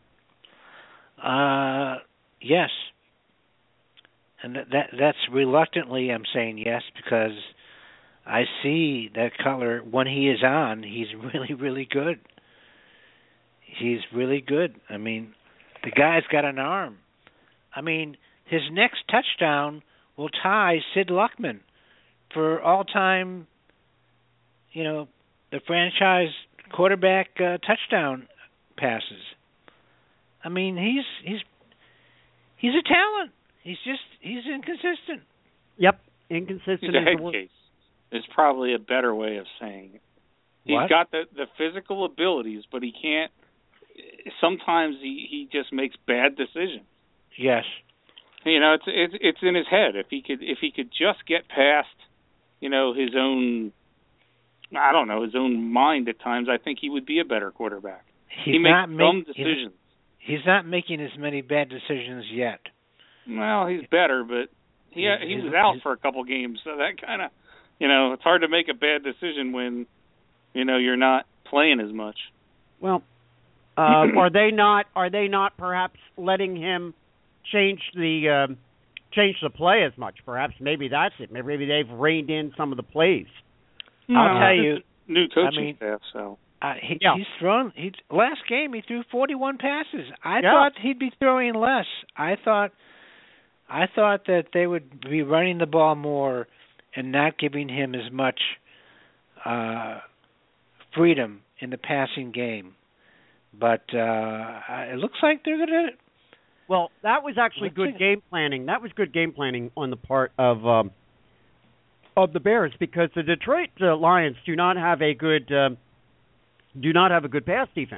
Uh, yes. And that, that that's reluctantly I'm saying yes because I see that Cutler, when he is on, he's really, really good. He's really good. I mean, the guy's got an arm. I mean, his next touchdown will tie Sid Luckman for all-time, you know, the franchise quarterback uh, touchdown passes. I mean, he's he's he's a talent. He's just he's inconsistent. Yep, inconsistent. He's a is head the word. case. Is probably a better way of saying it. He's What? got the the physical abilities, but he can't. Sometimes he he just makes bad decisions. Yes. You know, it's it's it's in his head. If he could if he could just get past, you know, his own, I don't know, his own mind at times, I think he would be a better quarterback. He's he makes not dumb make, decisions. He's, he's not making as many bad decisions yet. Well, he's better, but he He's- he he's- was out he's- for a couple games, so that kind of, you know, it's hard to make a bad decision when, you know, you're not playing as much. Well, uh, are they not? Are they not perhaps letting him change the um, change the play as much? Perhaps maybe that's it. Maybe they've reined in some of the plays. I'll Uh, tell you. New coaching I mean, staff, so. Uh, he, Yeah. He's thrown. He last game he threw forty-one passes. I Yeah. thought he'd be throwing less. I thought, I thought that they would be running the ball more and not giving him as much uh, freedom in the passing game. But uh, it looks like they're going to. Well, that was actually Let's good see. game planning. That was good game planning on the part of um, of the Bears because the Detroit uh, Lions do not have a good um, do not have a good pass defense.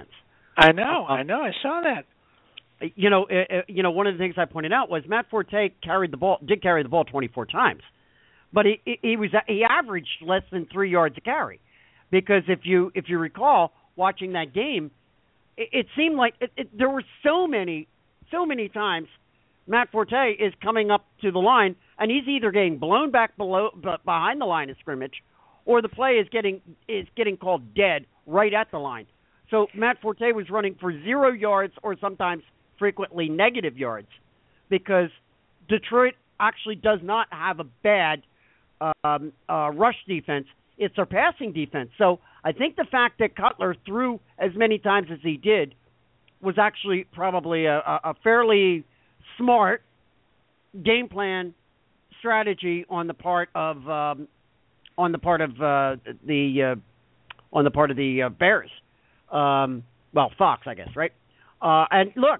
I know, Uh, I know, I saw that. You know, uh, you know, one of the things I pointed out was Matt Forte carried the ball, did carry the ball twenty-four times, but he he was he averaged less than three yards a carry, because if you if you recall watching that game, it, it seemed like it, it, there were so many so many times Matt Forte is coming up to the line and he's either getting blown back below behind the line of scrimmage, or the play is getting is getting called dead right at the line. So Matt Forte was running for zero yards or sometimes frequently negative yards, because Detroit actually does not have a bad um, uh, rush defense. It's their passing defense. So I think the fact that Cutler threw as many times as he did was actually probably a, a fairly smart game plan strategy on the part of um, on the part of uh, the uh, on the part of the uh, Bears. Um, well, Fox, I guess, right? Uh, and look,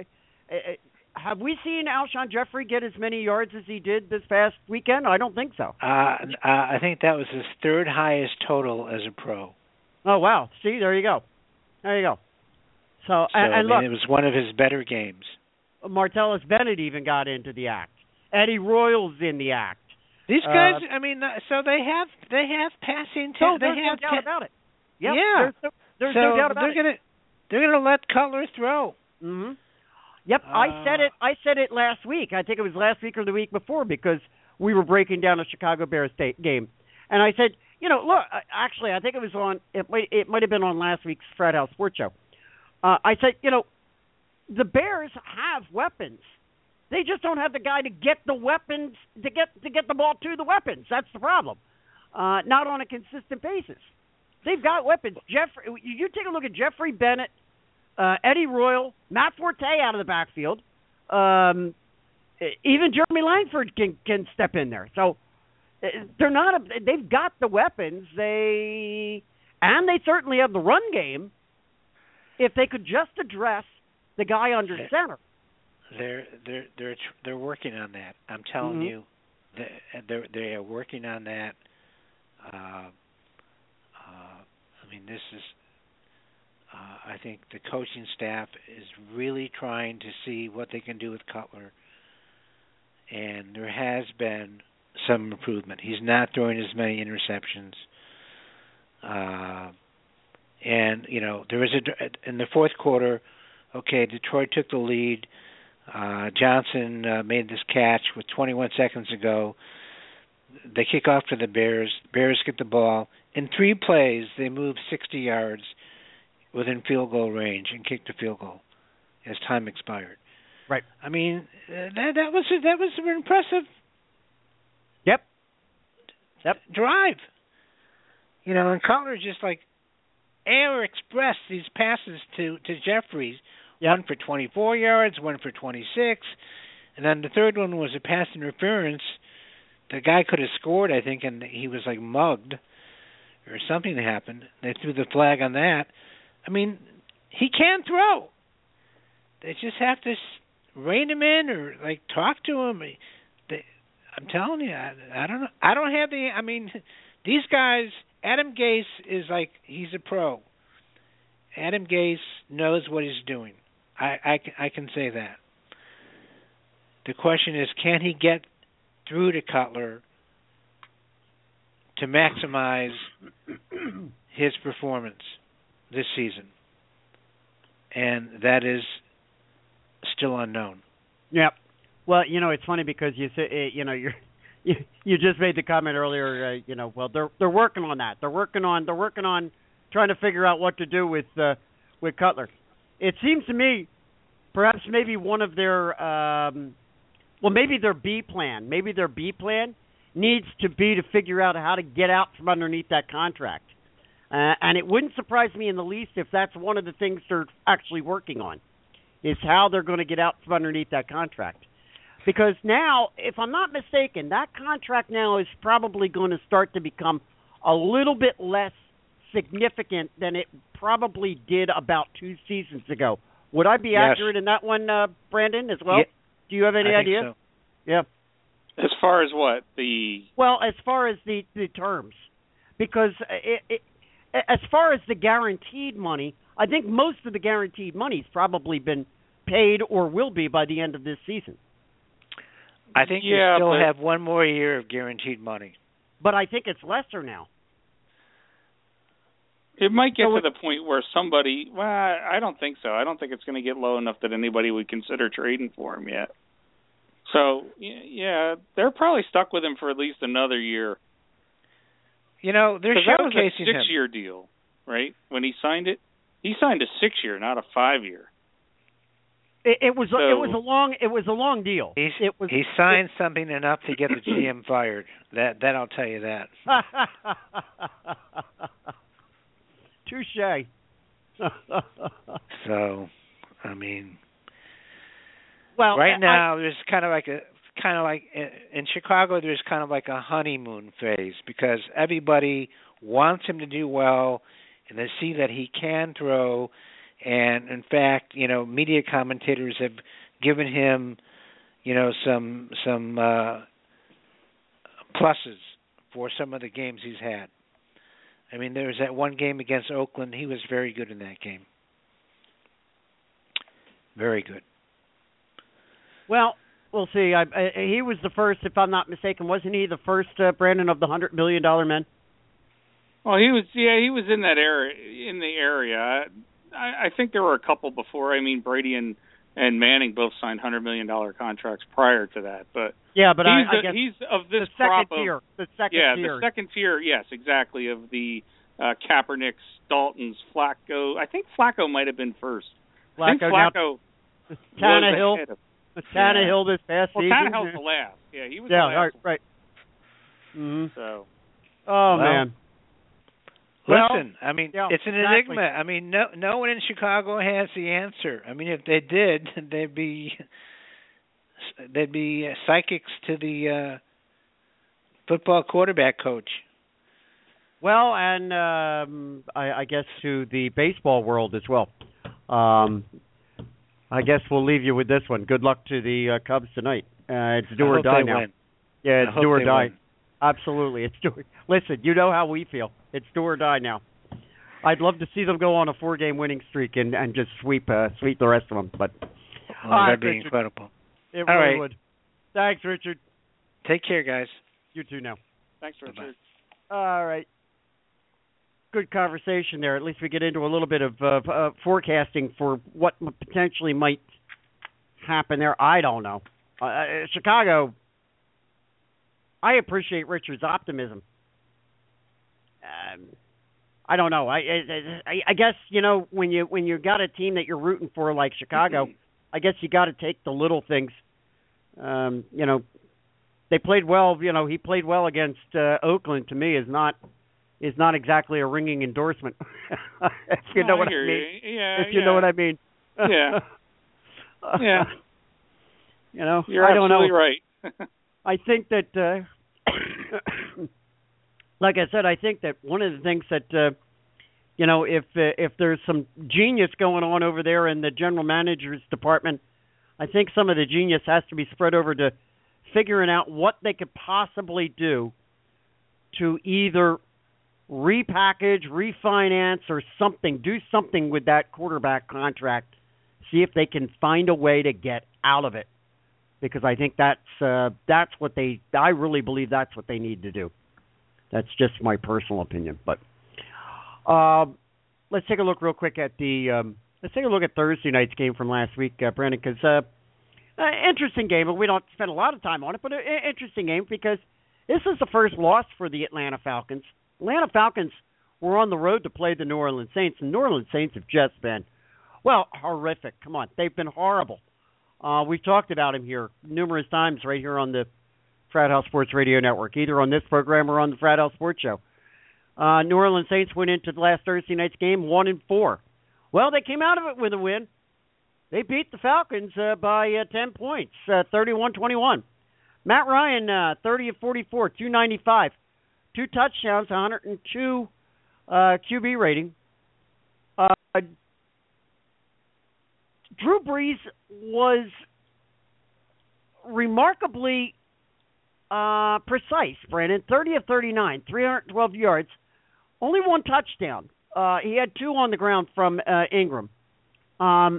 have we seen Alshon Jeffrey get as many yards as he did this past weekend? I don't think so. Uh, I think that was his third highest total as a pro. Oh, wow. See, there you go. There you go. So, so and, and I mean, look, it was one of his better games. Martellus Bennett even got into the act. Eddie Royal's in the act. These guys, uh, I mean, so they have they have passing. T- no, they there's have no doubt t- about it. Yep, yeah, there's no, there's so no doubt about they're it. gonna they're gonna let Cutler throw. Mm-hmm. Yep, uh, I said it. I said it last week. I think it was last week or the week before, because we were breaking down a Chicago Bears state game, and I said, you know, look, actually, I think it was on. It might it might have been on last week's Frat House Sports Show. Uh, I said, you know, the Bears have weapons. They just don't have the guy to get the weapons to get to get the ball to the weapons. That's the problem. Uh, not on a consistent basis. They've got weapons. Jeffrey, you take a look at Jeffrey Bennett, uh, Eddie Royal, Matt Forte out of the backfield. Um, even Jeremy Langford can can step in there. So they're not. A, they've got the weapons. They and they certainly have the run game. If they could just address the guy under center. They're they're they're they're working on that. I'm telling mm-hmm. you, they're they are working on that. Uh, uh, I mean, this is. Uh, I think the coaching staff is really trying to see what they can do with Cutler, and there has been some improvement. He's not throwing as many interceptions, uh, and you know there is a in the fourth quarter. Okay, Detroit took the lead. Uh, Johnson uh, made this catch with twenty-one seconds to go. They kick off to the Bears. Bears get the ball. In three plays, they move sixty yards within field goal range and kicked a field goal as time expired. Right. I mean, uh, that that was a, that was an impressive. Yep. Yep. Drive. You know, and Cutler just like air expressed these passes to to Jeffries. Yep. One for twenty-four yards, one for twenty-six, and then the third one was a pass interference. The guy could have scored, I think, and he was like mugged or something happened. They threw the flag on that. I mean, he can throw. They just have to rein him in or like talk to him. They, I'm telling you, I, I don't know. I don't have the. I mean, these guys. Adam Gase is like he's a pro. Adam Gase knows what he's doing. I, I, I can say that. The question is, can he get through to Cutler to maximize his performance this season? And that is still unknown. Yeah. Well, you know, it's funny because you say, you know, you're you, you just made the comment earlier. Uh, you know, well, they're they're working on that. They're working on they're working on trying to figure out what to do with uh, with Cutler. It seems to me, perhaps maybe one of their, um, well, maybe their B plan, maybe their B plan needs to be to figure out how to get out from underneath that contract. Uh, and it wouldn't surprise me in the least if that's one of the things they're actually working on, is how they're going to get out from underneath that contract. Because now, if I'm not mistaken, that contract now is probably going to start to become a little bit less significant than it probably did about two seasons ago. Would I be yes. accurate in that one, uh, Brandon, as well? Yeah. Do you have any I idea? think so. Yeah. As far as what? The Well, as far as the, the terms. Because it, it, as far as the guaranteed money, I think most of the guaranteed money's probably been paid or will be by the end of this season. I think yeah, you still but... have one more year of guaranteed money. But I think it's lesser now. It might get so to it, the point where somebody, well, I don't think so. I don't think it's going to get low enough that anybody would consider trading for him yet. So, yeah, they're probably stuck with him for at least another year. You know, they're showcasing him. That was a six-year deal, right? When he signed it, he signed a six-year, not a five-year. It, it was so, it was a long it was a long deal. He's, it was, he signed it, something enough to get the G M fired. That that I'll tell you that. Touche. So, I mean, well, right I, now there's kind of like a kind of like in Chicago there's kind of like a honeymoon phase because everybody wants him to do well and they see that he can throw. And in fact, you know, media commentators have given him, you know, some some uh, pluses for some of the games he's had. I mean, there was that one game against Oakland. He was very good in that game. Very good. Well, we'll see. I, I, he was the first, if I'm not mistaken, wasn't he the first, uh, Brandon, of the hundred million dollar men? Well, he was. Yeah, he was in that area. In the area. I, I think there were a couple before. I mean, Brady and, and Manning both signed hundred million dollar contracts prior to that. But yeah, but he's, I, I a, guess he's of this the second crop of tier. The second yeah, tier. the second tier. Yes, exactly. Of the uh, Kaepernicks, Daltons, Flacco. I think Flacco might have been first. Flacco, I think Flacco. Now, Tannehill. Of, Tannehill this past well, season. Well, Tannehill's the last. Yeah, he was yeah, the last. right, right. Mm-hmm. So. Oh well, man. Listen, I mean, yeah, it's an exactly. enigma. I mean, no, no one in Chicago has the answer. I mean, if they did, they'd be, they'd be psychics to the uh, football quarterback coach. Well, and um, I, I guess to the baseball world as well. Um, I guess we'll leave you with this one. Good luck to the uh, Cubs tonight. Uh, it's do I or hope die they now. Win. Yeah, it's do or die. Win. Absolutely, it's do. Listen, you know how we feel. It's do or die now. I'd love to see them go on a four-game winning streak and, and just sweep uh, sweep the rest of them. But oh, that'd right, be Richard. incredible. It All really right. would. Thanks, Richard. Take care, guys. You too now. Thanks, Richard. Bye-bye. All right. Good conversation there. At least we get into a little bit of uh, uh, forecasting for what potentially might happen there. I don't know. Uh, Chicago, I appreciate Richard's optimism. Um, I don't know. I, I I guess, you know, when you when you got a team that you're rooting for like Chicago, I guess you got to take the little things. Um, you know, they played well. You know, he played well against uh, Oakland. To me, is not is not exactly a ringing endorsement. if you know oh, what I, I mean. You. Yeah, if you yeah. know what I mean. Yeah. Yeah. You know, You're I don't absolutely know. right. I think that, uh, like I said, I think that one of the things that, uh, you know, if uh, if there's some genius going on over there in the general manager's department, I think some of the genius has to be spread over to figuring out what they could possibly do to either repackage, refinance, or something, do something with that quarterback contract, see if they can find a way to get out of it. Because I think that's uh, that's what they. I really believe that's what they need to do. That's just my personal opinion. But uh, let's take a look real quick at the. Um, let's take a look at Thursday night's game from last week, uh, Brandon. Because uh, uh, interesting game, but we don't spend a lot of time on it. But an interesting game because this is the first loss for the Atlanta Falcons. Atlanta Falcons were on the road to play the New Orleans Saints, and New Orleans Saints have just been, well, horrific. Come on, they've been horrible. Uh, we've talked about him here numerous times right here on the Frat House Sports Radio Network, either on this program or on the Frat House Sports Show. Uh, New Orleans Saints went into the last Thursday night's game one and four. Well, they came out of it with a win. They beat the Falcons uh, by uh, ten points, uh, thirty-one twenty-one. Matt Ryan, uh, thirty of forty-four, two ninety-five, two touchdowns, one hundred two uh, Q B rating. Uh, Drew Brees was remarkably uh, precise, Brandon. thirty of thirty-nine, three hundred twelve yards, only one touchdown. Uh, he had two on the ground from uh, Ingram. Um,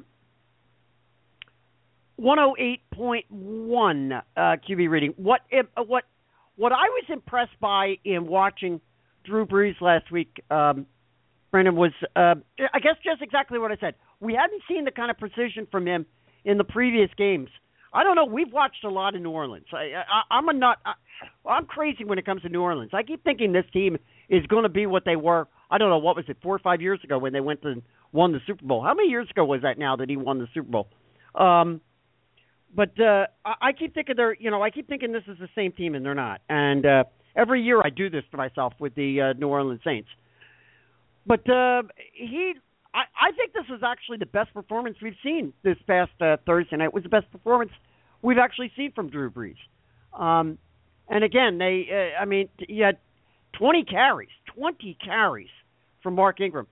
one oh eight point one uh, Q B rating. What uh, what what I was impressed by in watching Drew Brees last week, um, Brendan, was uh, I guess just exactly what I said. We hadn't seen the kind of precision from him in the previous games. I don't know. We've watched a lot in New Orleans. I, I, I'm a nut. I, I'm crazy when it comes to New Orleans. I keep thinking this team is going to be what they were. I don't know, what was it, four or five years ago when they went and won the Super Bowl. How many years ago was that now that he won the Super Bowl? Um, but uh, I, I keep thinking they're, you know, I keep thinking this is the same team, and they're not. And uh, every year I do this to myself with the uh, New Orleans Saints. But uh, he, I, I think this is actually the best performance we've seen this past uh, Thursday night. It was the best performance we've actually seen from Drew Brees. Um, and again, they, uh, I mean, you had twenty carries, twenty carries from Mark Ingram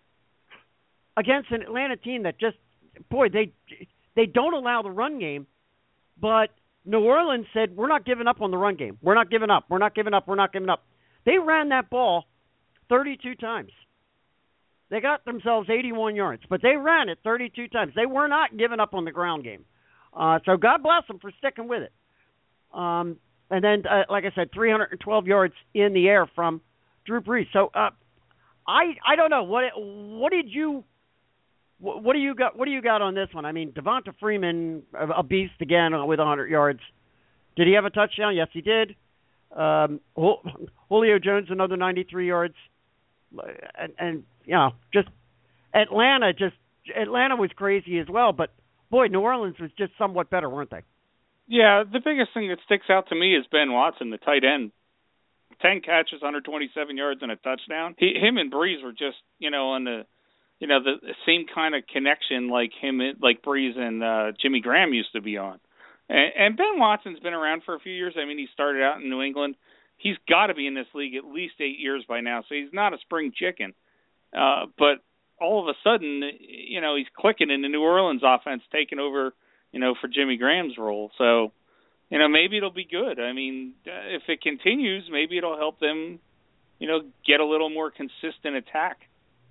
against an Atlanta team that just, boy, they they don't allow the run game, but New Orleans said, we're not giving up on the run game. We're not giving up. We're not giving up. We're not giving up. They ran that ball thirty-two times. They got themselves eighty-one yards, but they ran it thirty-two times. They were not giving up on the ground game. Uh, so God bless them for sticking with it. Um, and then, uh, like I said, three hundred twelve yards in the air from Drew Brees. So uh, I I don't know what what did you what, what do you got what do you got on this one? I mean, Devonta Freeman, a beast again with one hundred yards. Did he have a touchdown? Yes, he did. Um, Julio Jones, another ninety-three yards. And, and you know, just Atlanta, just Atlanta was crazy as well. But boy, New Orleans was just somewhat better, weren't they? Yeah, the biggest thing that sticks out to me is Ben Watson, the tight end. Ten catches, one hundred twenty-seven yards, and a touchdown. He, him and Brees were just, you know, on the, you know, the, the same kind of connection like him, like Brees and uh, Jimmy Graham used to be on. And, and Ben Watson's been around for a few years. I mean, he started out in New England. He's got to be in this league at least eight years by now, so he's not a spring chicken. Uh, but all of a sudden, you know, he's clicking in the New Orleans offense, taking over, you know, for Jimmy Graham's role. So, you know, maybe it'll be good. I mean, if it continues, maybe it'll help them, you know, get a little more consistent attack,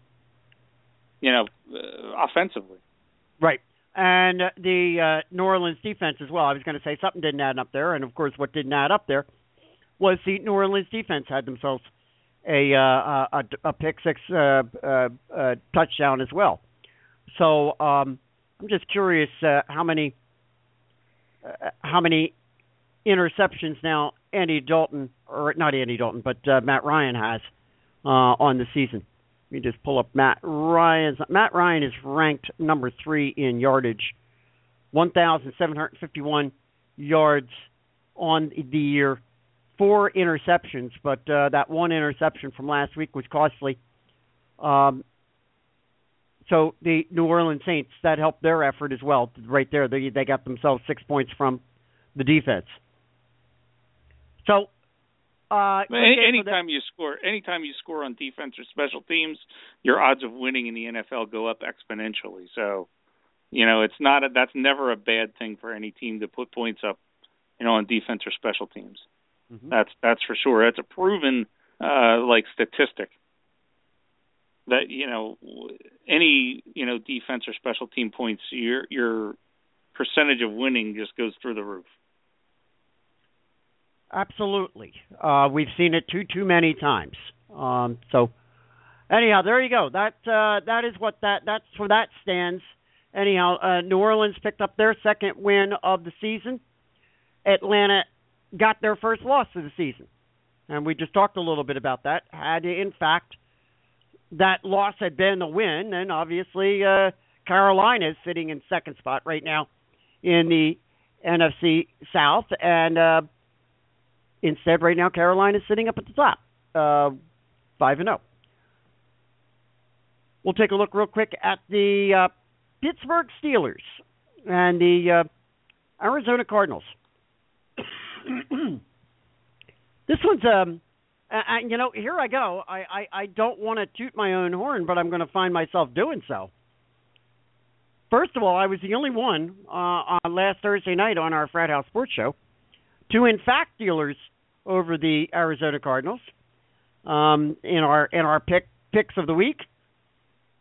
you know, uh, offensively. Right. And uh, the uh, New Orleans defense as well. I was going to say something didn't add up there, and, of course, what didn't add up there was the New Orleans defense had themselves a uh, a, a pick six uh, uh, uh, touchdown as well. So um, I'm just curious uh, how many uh, how many interceptions now Andy Dalton, or not Andy Dalton, but uh, Matt Ryan has uh, on the season. Let me just pull up Matt Ryan's. Matt Ryan is ranked number three in yardage, one thousand seven hundred fifty-one yards on the year. Four interceptions, but uh, that one interception from last week was costly. Um, so the New Orleans Saints, that helped their effort as well. Right there, they they got themselves six points from the defense. So, uh, Any, anytime you score, anytime you score on defense or special teams, your odds of winning in the N F L go up exponentially. So, you know, it's not a, that's never a bad thing for any team to put points up, you know, on defense or special teams. Mm-hmm. That's that's for sure. That's a proven uh, like statistic that, you know, any, you know, defense or special team points, your your percentage of winning just goes through the roof. Absolutely. Uh, we've seen it too too many times. Um, so anyhow, there you go. That uh, that is what that that's where that stands. Anyhow, uh, New Orleans picked up their second win of the season. Atlanta got their first loss of the season. And we just talked a little bit about that. Had, in fact, that loss had been a win, then obviously uh, Carolina is sitting in second spot right now in the N F C South. And uh, instead, right now, Carolina is sitting up at the top, uh, five and oh. We'll take a look real quick at the uh, Pittsburgh Steelers and the uh, Arizona Cardinals. This one's, um, I, you know, here I go. I, I, I don't want to toot my own horn, but I'm going to find myself doing so. First of all, I was the only one uh, on last Thursday night on our Frat House Sports Show to, in fact, Steelers over the Arizona Cardinals um, in our in our pick picks of the week.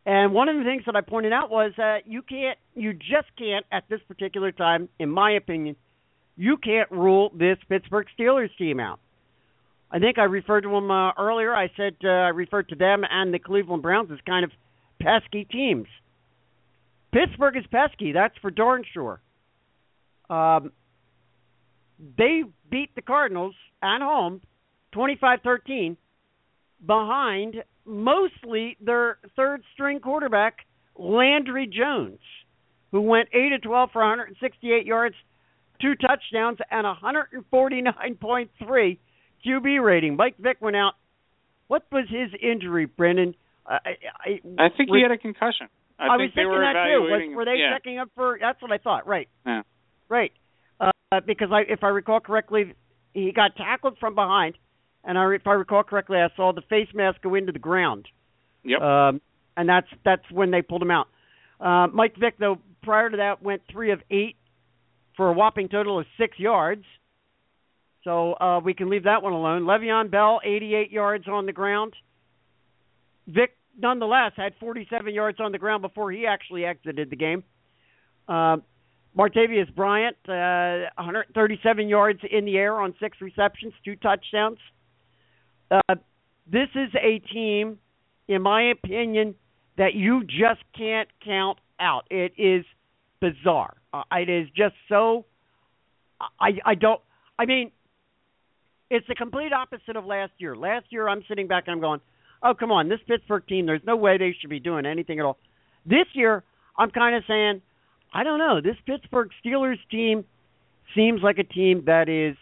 And one of the things that I pointed out was that you can't, you just can't, at this particular time, in my opinion, you can't rule this Pittsburgh Steelers team out. I think I referred to them uh, earlier. I said uh, I referred to them and the Cleveland Browns as kind of pesky teams. Pittsburgh is pesky, that's for darn sure. Um, they beat the Cardinals at home, twenty-five thirteen, behind mostly their third-string quarterback, Landry Jones, who went eight of twelve for one hundred sixty-eight yards, two touchdowns, and one forty-nine point three Q B rating. Mike Vick went out. What was his injury, Brendan? I, I, I think he had a concussion. I, I think was they thinking were that evaluating too. Was, were they yeah. checking up for? That's what I thought. Right. Yeah. Right. Uh, because I, if I recall correctly, he got tackled from behind, and I, if I recall correctly, I saw the face mask go into the ground. Yep. Um, and that's that's when they pulled him out. Uh, Mike Vick, though, prior to that, went three of eight for a whopping total of six yards. So uh, we can leave that one alone. Le'Veon Bell, eighty-eight yards on the ground. Vick, nonetheless, had forty-seven yards on the ground before he actually exited the game. Uh, Martavius Bryant, uh, one hundred thirty-seven yards in the air on six receptions, two touchdowns. Uh, this is a team, in my opinion, that you just can't count out. It is bizarre. Uh, it is just so. I I don't. I mean, it's the complete opposite of last year. Last year, I'm sitting back and I'm going, "Oh, come on, this Pittsburgh team. There's no way they should be doing anything at all." This year, I'm kind of saying, I don't know. This Pittsburgh Steelers team seems like a team that is,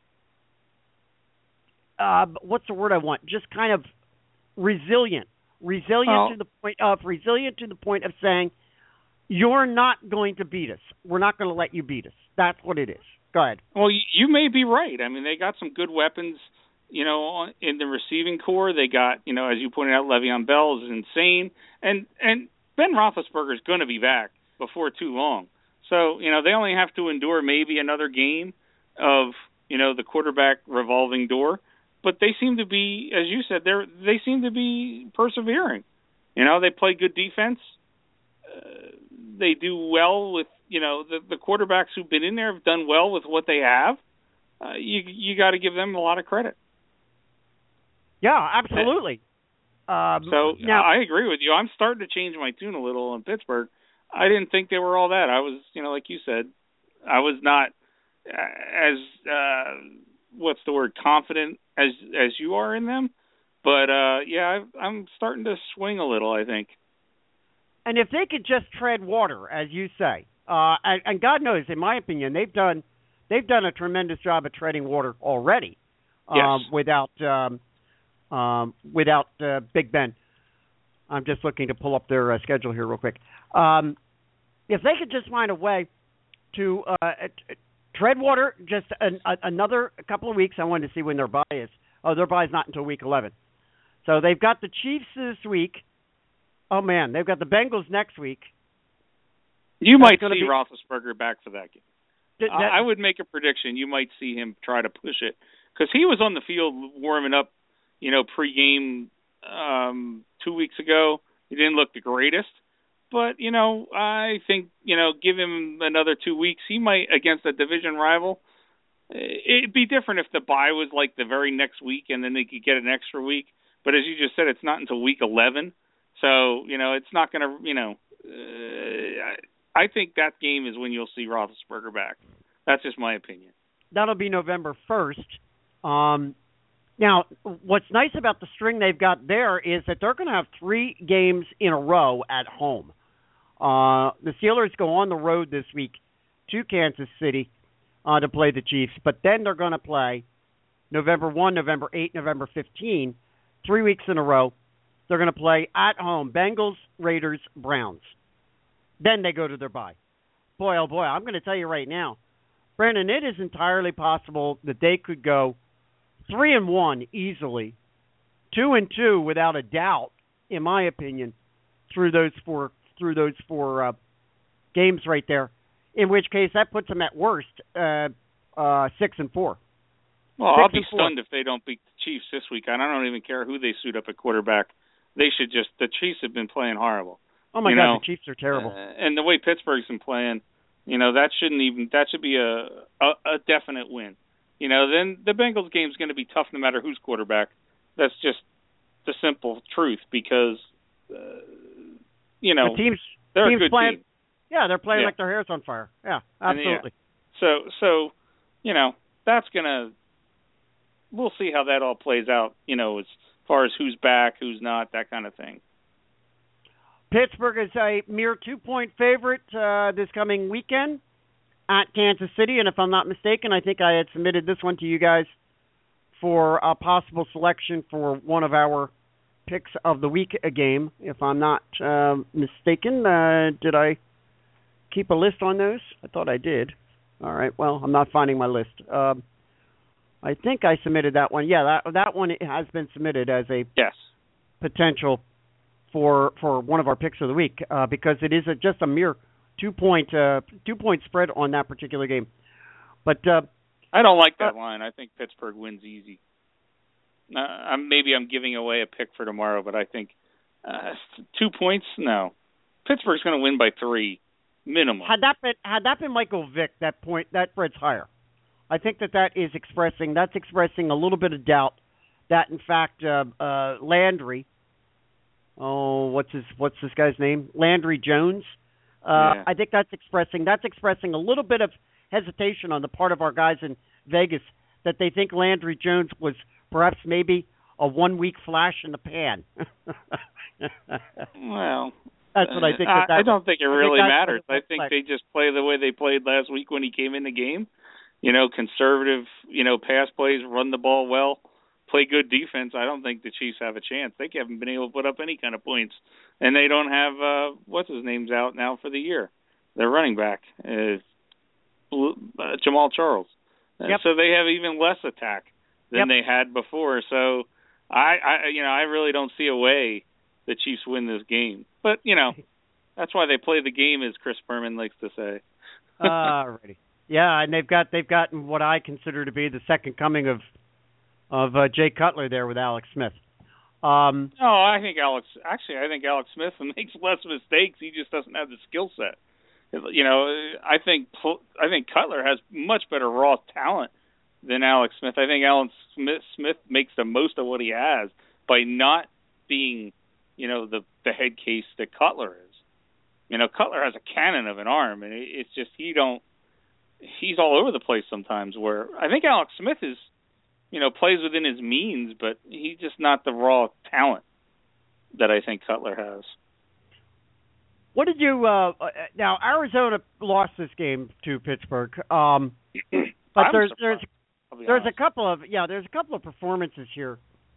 uh, what's the word I want? Just kind of resilient. Resilient well, to the point of resilient to the point of saying, you're not going to beat us. We're not going to let you beat us. That's what it is. Go ahead. Well, you may be right. I mean, they got some good weapons, you know, in the receiving core. They got, you know, as you pointed out, Le'Veon Bell is insane, and and Ben Roethlisberger is going to be back before too long. So, you know, they only have to endure maybe another game of, you know, the quarterback revolving door. But they seem to be, as you said, they're they seem to be persevering. You know, they play good defense. Uh, they do well with, you know, the, the quarterbacks who've been in there have done well with what they have. Uh, you you got to give them a lot of credit. Yeah, absolutely. Um, so now, I agree with you. I'm starting to change my tune a little in Pittsburgh. I didn't think they were all that. I was, you know, like you said, I was not as uh, what's the word, confident as as you are in them. But uh, yeah, I, I'm starting to swing a little, I think. And if they could just tread water, as you say, uh, and, and God knows, in my opinion, they've done they've done a tremendous job of treading water already. Um, yes. Without um, um, without uh, Big Ben. I'm just looking to pull up their uh, schedule here real quick. Um, if they could just find a way to uh, tread water just an, a, another couple of weeks, I wanted to see when their bye is. Oh, their bye is not until week eleven. So they've got the Chiefs this week. Oh, man, they've got the Bengals next week. You That's might see be... Roethlisberger back for that game. That, that... I would make a prediction. You might see him try to push it because he was on the field warming up, you know, pregame um, two weeks ago. He didn't look the greatest. But, you know, I think, you know, give him another two weeks. He might, against a division rival, it'd be different if the bye was like the very next week and then they could get an extra week. But as you just said, it's not until week eleven. So, you know, it's not going to, you know, uh, I think that game is when you'll see Roethlisberger back. That's just my opinion. That'll be November first. Um, now, what's nice about the string they've got there is that they're going to have three games in a row at home. Uh, the Steelers go on the road this week to Kansas City uh, to play the Chiefs, but then they're going to play November first, November eighth, November fifteenth, three weeks in a row. They're going to play at home, Bengals, Raiders, Browns. Then they go to their bye. Boy, oh boy, I'm going to tell you right now, Brandon, it is entirely possible that they could go three and one easily, two and two without a doubt, in my opinion, through those four through those four uh, games right there. In which case, that puts them at worst uh, uh, six and four. Well, Six I'll be and four. stunned if they don't beat the Chiefs this week. I don't even care who they suit up at quarterback. they should just. The Chiefs have been playing horrible. Oh my you God, know? the Chiefs are terrible. Uh, and the way Pittsburgh's been playing, you know, that shouldn't even. That should be a a, a definite win. You know, then the Bengals game's going to be tough no matter who's quarterback. That's just the simple truth because, uh, you know, the teams, they're teams a good playing, team. Yeah, they're playing yeah. like their hair's on fire. Yeah, absolutely. And, yeah. So, so, you know, that's going to, we'll see how that all plays out, you know, as far as who's back, who's not, that kind of thing. Pittsburgh is a mere two-point favorite uh, this coming weekend at Kansas City, and if I'm not mistaken, I think I had submitted this one to you guys for a possible selection for one of our picks of the week a game. If I'm not uh, mistaken, uh, did I keep a list on those? I thought I did. All right, well, I'm not finding my list. Um, I think I submitted that one. Yeah, that that one has been submitted as a yes. potential for for one of our picks of the week uh, because it is a, just a mere two point uh, two point spread on that particular game. But uh, I don't like that uh, line. I think Pittsburgh wins easy. Uh, I'm, maybe I'm giving away a pick for tomorrow, but I think uh, two points. No, Pittsburgh's going to win by three minimum. Had that been had that been Michael Vick, that point that spread's higher. I think that that is expressing that's expressing a little bit of doubt that in fact uh, uh, Landry. Oh, what's his what's this guy's name? Landry Jones. Uh, yeah. I think that's expressing that's expressing a little bit of hesitation on the part of our guys in Vegas that they think Landry Jones was perhaps maybe a one-week flash in the pan. Well, that's what I think. That that I, I don't think it really I matters. I think they just play the way they played last week when he came in the game. You know, conservative, you know, pass plays, run the ball well, play good defense. I don't think the Chiefs have a chance. They haven't been able to put up any kind of points. And they don't have, uh, what's his name's out now for the year. Their running back, uh, uh, Jamal Charles. Yep. So they have even less attack than yep. they had before. So I, I, you know, I really don't see a way the Chiefs win this game. But, you know, that's why they play the game, as Chris Berman likes to say. Alrighty. Yeah, and they've got they've gotten what I consider to be the second coming of of uh, Jay Cutler there with Alex Smith. Um, no, I think Alex. Actually, I think Alex Smith makes less mistakes. He just doesn't have the skill set. You know, I think I think Cutler has much better raw talent than Alex Smith. I think Alex Smith Smith makes the most of what he has by not being, you know, the the head case that Cutler is. You know, Cutler has a cannon of an arm, and it's just he don't. He's all over the place sometimes. Where I think Alex Smith is, you know, plays within his means, but he's just not the raw talent that I think Cutler has. What did you uh, now? Arizona lost this game to Pittsburgh, um, but there's there's there's a couple of yeah there's a couple of performances here.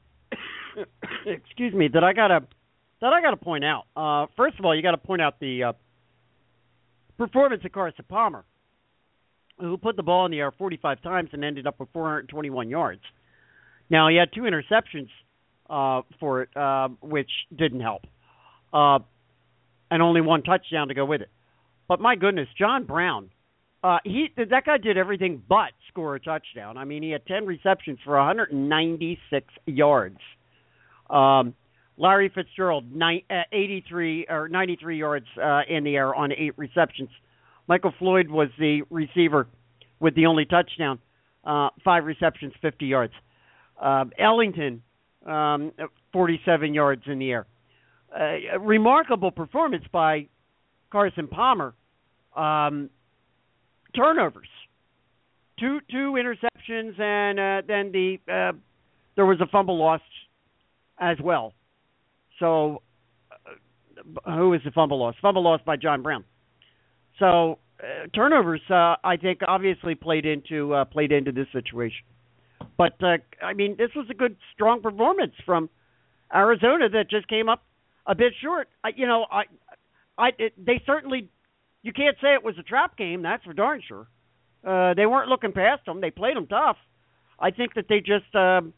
Excuse me, that I gotta that I gotta point out. Uh, first of all, you got to point out the uh, performance of Carson Palmer, who put the ball in the air forty-five times and ended up with four hundred twenty-one yards. Now, he had two interceptions uh, for it, uh, which didn't help, uh, and only one touchdown to go with it. But my goodness, John Brown, uh, he that guy did everything but score a touchdown. I mean, he had ten receptions for one hundred ninety-six yards. Um, Larry Fitzgerald, nine, uh, eighty-three or ninety-three yards uh, in the air on eight receptions. Michael Floyd was the receiver with the only touchdown, uh, five receptions, fifty yards. Uh, Ellington, um, forty-seven yards in the air. Uh, a remarkable performance by Carson Palmer. Um, turnovers, two two interceptions, and uh, then the uh, there was a fumble lost as well. So, uh, who is the fumble loss? Fumble lost by John Brown. So uh, turnovers, uh, I think, obviously played into uh, played into this situation. But uh, I mean, this was a good, strong performance from Arizona that just came up a bit short. I, you know, I, I, it, they certainly, you can't say it was a trap game. That's for darn sure. Uh, they weren't looking past them. They played them tough. I think that they just, um,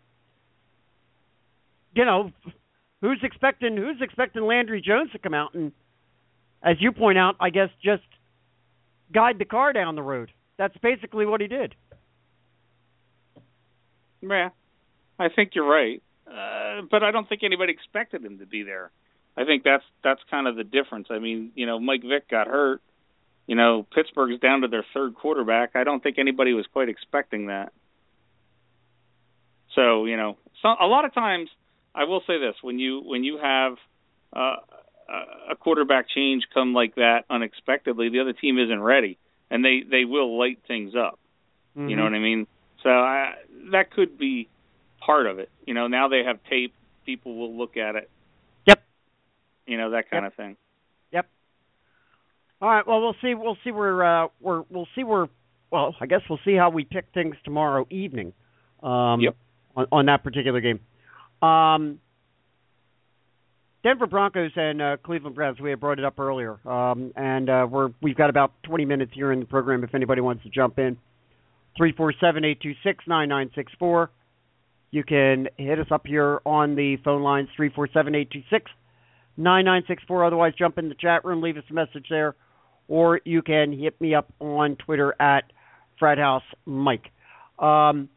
you know, who's expecting who's expecting Landry Jones to come out and, as you point out, I guess just guide the car down the road. That's basically what he did. Yeah, I think you're right. Uh, uh, but I don't think anybody expected him to be there. I think that's that's kind of the difference. I mean, you know, Mike Vick got hurt. You know, Pittsburgh's down to their third quarterback. I don't think anybody was quite expecting that. So, you know, so, a lot of times, I will say this, when you when you have uh, a quarterback change come like that unexpectedly, the other team isn't ready, and they, they will light things up. Mm-hmm. You know what I mean? So I, that could be part of it. You know, now they have tape, people will look at it. Yep. You know, that kind yep. of thing. Yep. All right. Well, we'll see. We'll see where uh, we're. We'll see where. Well, I guess we'll see how we pick things tomorrow evening. Um, yep. On, on that particular game. Um, Denver Broncos and uh, Cleveland Browns. We had brought it up earlier, um, and uh, we're we've got about twenty minutes here in the program. If anybody wants to jump in, three four seven eight two six nine nine six four. You can hit us up here on the phone lines three four seven eight two six nine nine six four. Otherwise, jump in the chat room, leave us a message there, or you can hit me up on Twitter at Fredhouse Mike. Um,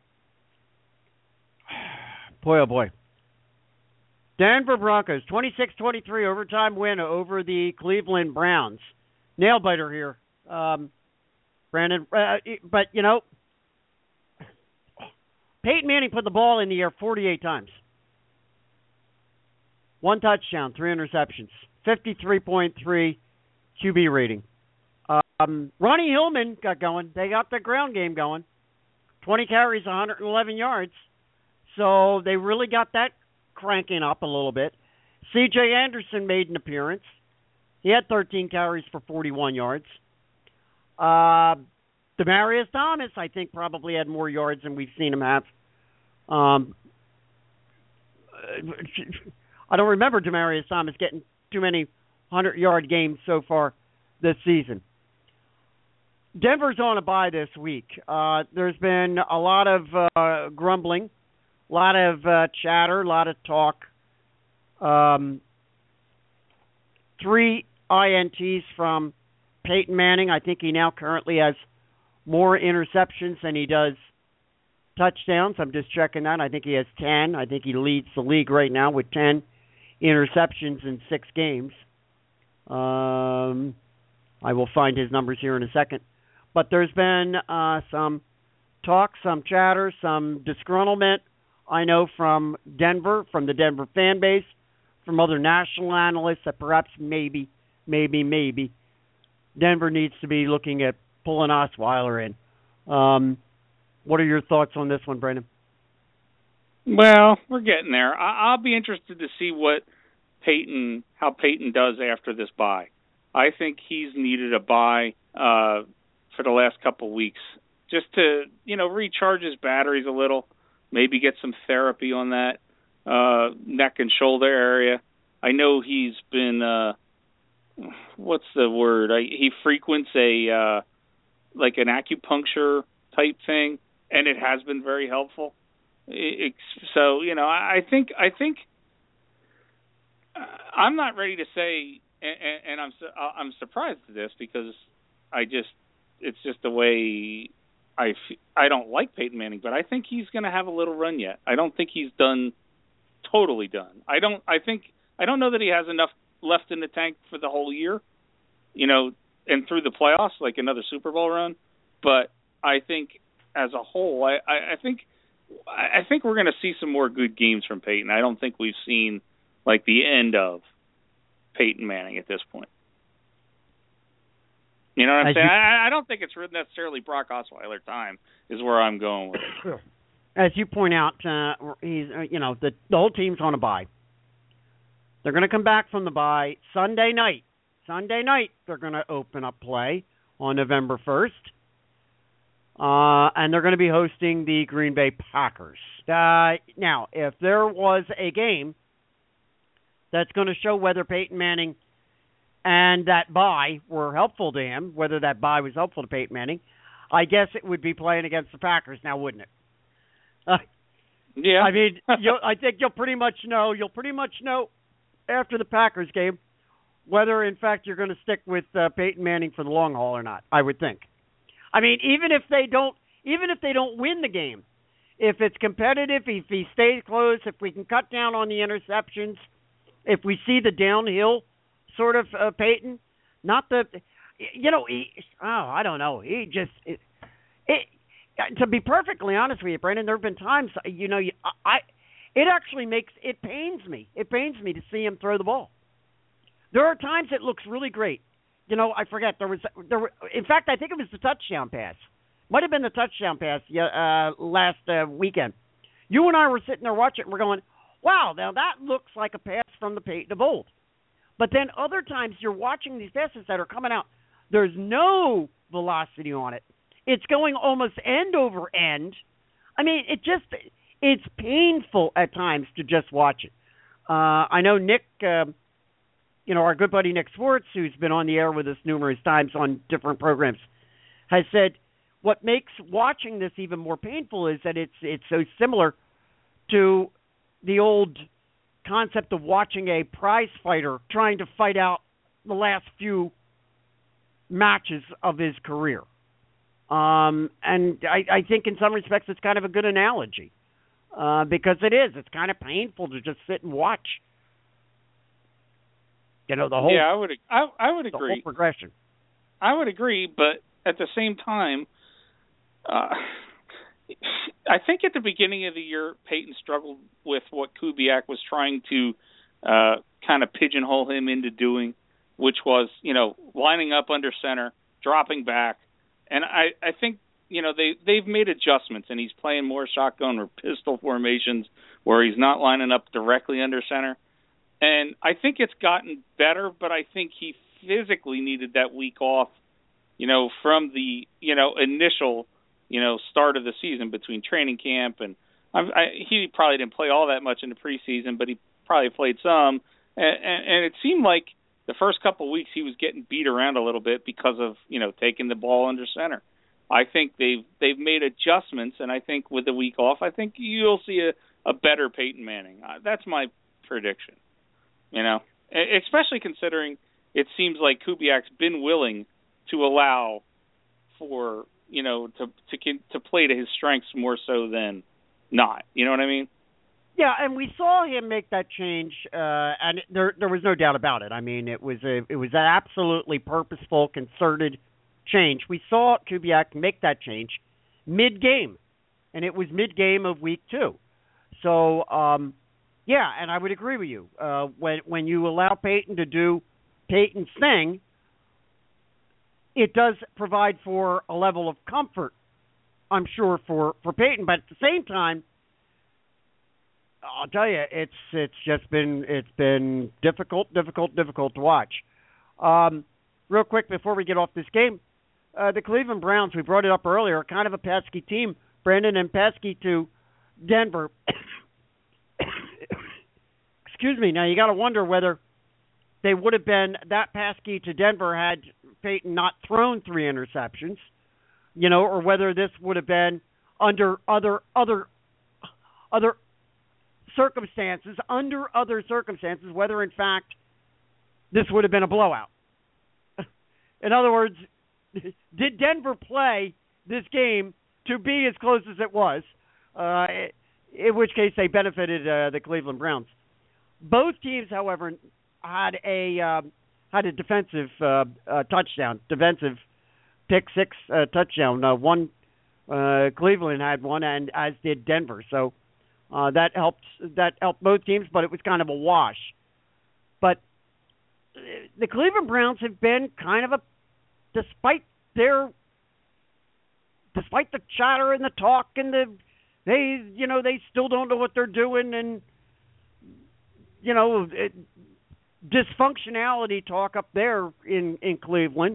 boy, oh boy. Denver Broncos, twenty-six twenty-three overtime win over the Cleveland Browns. Nail-biter here, um, Brandon. Uh, but, you know, Peyton Manning put the ball in the air forty-eight times. One touchdown, three interceptions, fifty-three point three Q B rating. Um, Ronnie Hillman got going. They got the ground game going. twenty carries, one hundred eleven yards. So they really got that cranking up a little bit. C J Anderson made an appearance. He had thirteen carries for forty-one yards. Uh, Demaryius Thomas, I think, probably had more yards than we've seen him have. Um, I don't remember Demaryius Thomas getting too many hundred-yard games so far this season. Denver's on a bye this week. Uh, there's been a lot of uh, grumbling. A lot of uh, chatter, a lot of talk. Um, three I N Ts from Peyton Manning. I think he now currently has more interceptions than he does touchdowns. I'm just checking that. I think he has ten. I think he leads the league right now with ten interceptions in six games. Um, I will find his numbers here in a second. But there's been uh, some talk, some chatter, some disgruntlement. I know from Denver, from the Denver fan base, from other national analysts that perhaps maybe, maybe, maybe Denver needs to be looking at pulling Osweiler in. Um, what are your thoughts on this one, Brandon? Well, we're getting there. I- I'll be interested to see what Peyton, how Peyton does after this bye. I think he's needed a bye uh, for the last couple of weeks just to, you know, recharge his batteries a little. Maybe get some therapy on that uh, neck and shoulder area. I know he's been, uh, what's the word? I, he frequents a, uh, like an acupuncture type thing, and it has been very helpful. It, it, so, you know, I, I think, I think, uh, I'm not ready to say, and, and I'm, I'm surprised at this because I just, it's just the way I, I don't like Peyton Manning, but I think he's going to have a little run yet. I don't think he's done, totally done. I don't. I think I don't know that he has enough left in the tank for the whole year, you know, and through the playoffs, like another Super Bowl run. But I think as a whole, I, I, I think I think we're going to see some more good games from Peyton. I don't think we've seen like the end of Peyton Manning at this point. You know what I'm As saying? you, I, I don't think it's necessarily Brock Osweiler time is where I'm going with it. As you point out, uh, he's uh, you know the, the whole team's on a bye. They're going to come back from the bye Sunday night. Sunday night they're going to open up play on November first, uh, and they're going to be hosting the Green Bay Packers. Uh, now, if there was a game that's going to show whether Peyton Manning and that bye were helpful to him, whether that bye was helpful to Peyton Manning, I guess it would be playing against the Packers now, wouldn't it? Uh, yeah. I mean, you'll, I think you'll pretty much know, you'll pretty much know after the Packers game whether, in fact, you're going to stick with uh, Peyton Manning for the long haul or not, I would think. I mean, even if they don't, even if they don't win the game, if it's competitive, if he stays close, if we can cut down on the interceptions, if we see the downhill sort of uh, Peyton, not the, you know, he, oh, I don't know. He just, it, it, to be perfectly honest with you, Brandon, there have been times, you know, I, it actually makes, it pains me. It pains me to see him throw the ball. There are times it looks really great. You know, I forget, there was, there were, in fact, I think it was the touchdown pass. Might have been the touchdown pass uh, last uh, weekend. You and I were sitting there watching it, and we're going, wow, now that looks like a pass from the Peyton of old. But then other times you're watching these passes that are coming out. There's no velocity on it. It's going almost end over end. I mean, it just, it's painful at times to just watch it. Uh, I know Nick, uh, you know, our good buddy Nick Swartz, who's been on the air with us numerous times on different programs, has said what makes watching this even more painful is that it's it's so similar to the old concept of watching a prize fighter trying to fight out the last few matches of his career. Um, and I, I think in some respects it's kind of a good analogy uh, because it is. It's kind of painful to just sit and watch. You know, the whole yeah, I would I, I would agree. The whole progression. I would agree, but at the same time, uh, I think at the beginning of the year, Peyton struggled with what Kubiak was trying to uh, kind of pigeonhole him into doing, which was, you know, lining up under center, dropping back. And I, I think, you know, they, they've made adjustments, and he's playing more shotgun or pistol formations where he's not lining up directly under center. And I think it's gotten better, but I think he physically needed that week off, you know, from the, you know, initial, you know, start of the season between training camp. And I, I, he probably didn't play all that much in the preseason, but he probably played some. And, and, and it seemed like the first couple of weeks he was getting beat around a little bit because of, you know, taking the ball under center. I think they've they've made adjustments, and I think with the week off, I think you'll see a, a better Peyton Manning. Uh, that's my prediction. You know, especially considering it seems like Kubiak's been willing to allow for, you know, to to to play to his strengths more so than not. You know what I mean? Yeah, and we saw him make that change, uh, and there there was no doubt about it. I mean, it was a it was an absolutely purposeful, concerted change. We saw Kubiak make that change mid-game, and it was mid-game of week two. So, um, yeah, and I would agree with you. Uh, when when you allow Peyton to do Peyton's thing, it does provide for a level of comfort, I'm sure, for, for Peyton. But at the same time, I'll tell you, it's it's just been it's been difficult, difficult, difficult to watch. Um, real quick before we get off this game, uh, the Cleveland Browns, we brought it up earlier, kind of a pesky team, Brandon, and pesky to Denver. Excuse me. Now you got to wonder whether they would have been that pesky to Denver had Peyton not thrown three interceptions, you know, or whether this would have been under other other other circumstances, under other circumstances, whether in fact this would have been a blowout. In other words, did Denver play this game to be as close as it was, uh, in which case they benefited uh, the Cleveland Browns. Both teams, however, had a uh, had a defensive uh, uh, touchdown, defensive pick six uh, touchdown. Uh, one uh, Cleveland had one, and as did Denver. So uh, that helped that helped both teams, but it was kind of a wash. But the Cleveland Browns have been kind of a, despite their, despite the chatter and the talk and the, they you know they still don't know what they're doing, and you know. It, dysfunctionality talk up there in, in Cleveland.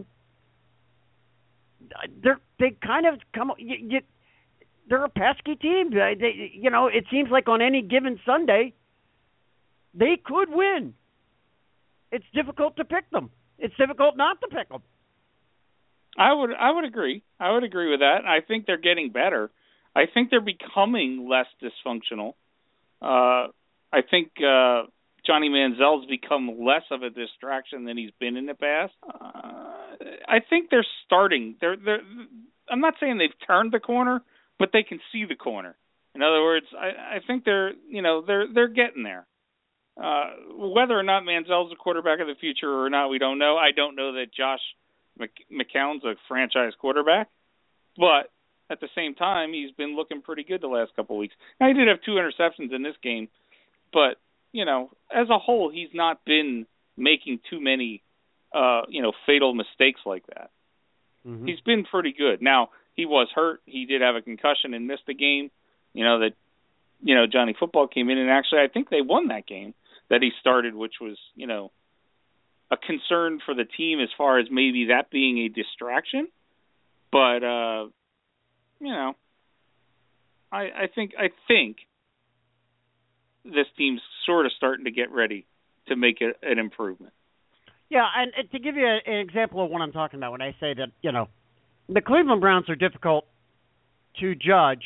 They're they kind of come. You, you, they're a pesky team. They, you know, it seems like on any given Sunday, they could win. It's difficult to pick them. It's difficult not to pick them. I would I would agree. I would agree with that. I think they're getting better. I think they're becoming less dysfunctional. Uh, I think. Uh, Johnny Manziel's become less of a distraction than he's been in the past. Uh, I think they're starting. They're, they're. I'm not saying they've turned the corner, but they can see the corner, In other words, I, I think they're you know they're they're getting there. Uh, whether or not Manziel's the quarterback of the future or not, we don't know. I don't know that Josh McCown's a franchise quarterback, but at the same time, he's been looking pretty good the last couple of weeks. Now, he did have two interceptions in this game, but, you know, as a whole, he's not been making too many, uh, you know, fatal mistakes like that. Mm-hmm. He's been pretty good. Now, he was hurt. He did have a concussion and missed a game. You know, that, you know, Johnny Football came in, and actually I think they won that game that he started, which was, you know, a concern for the team as far as maybe that being a distraction. But, uh, you know, I, I think I think this team's sort of starting to get ready to make a, an improvement. Yeah, and, and to give you a, an example of what I'm talking about when I say that, you know, the Cleveland Browns are difficult to judge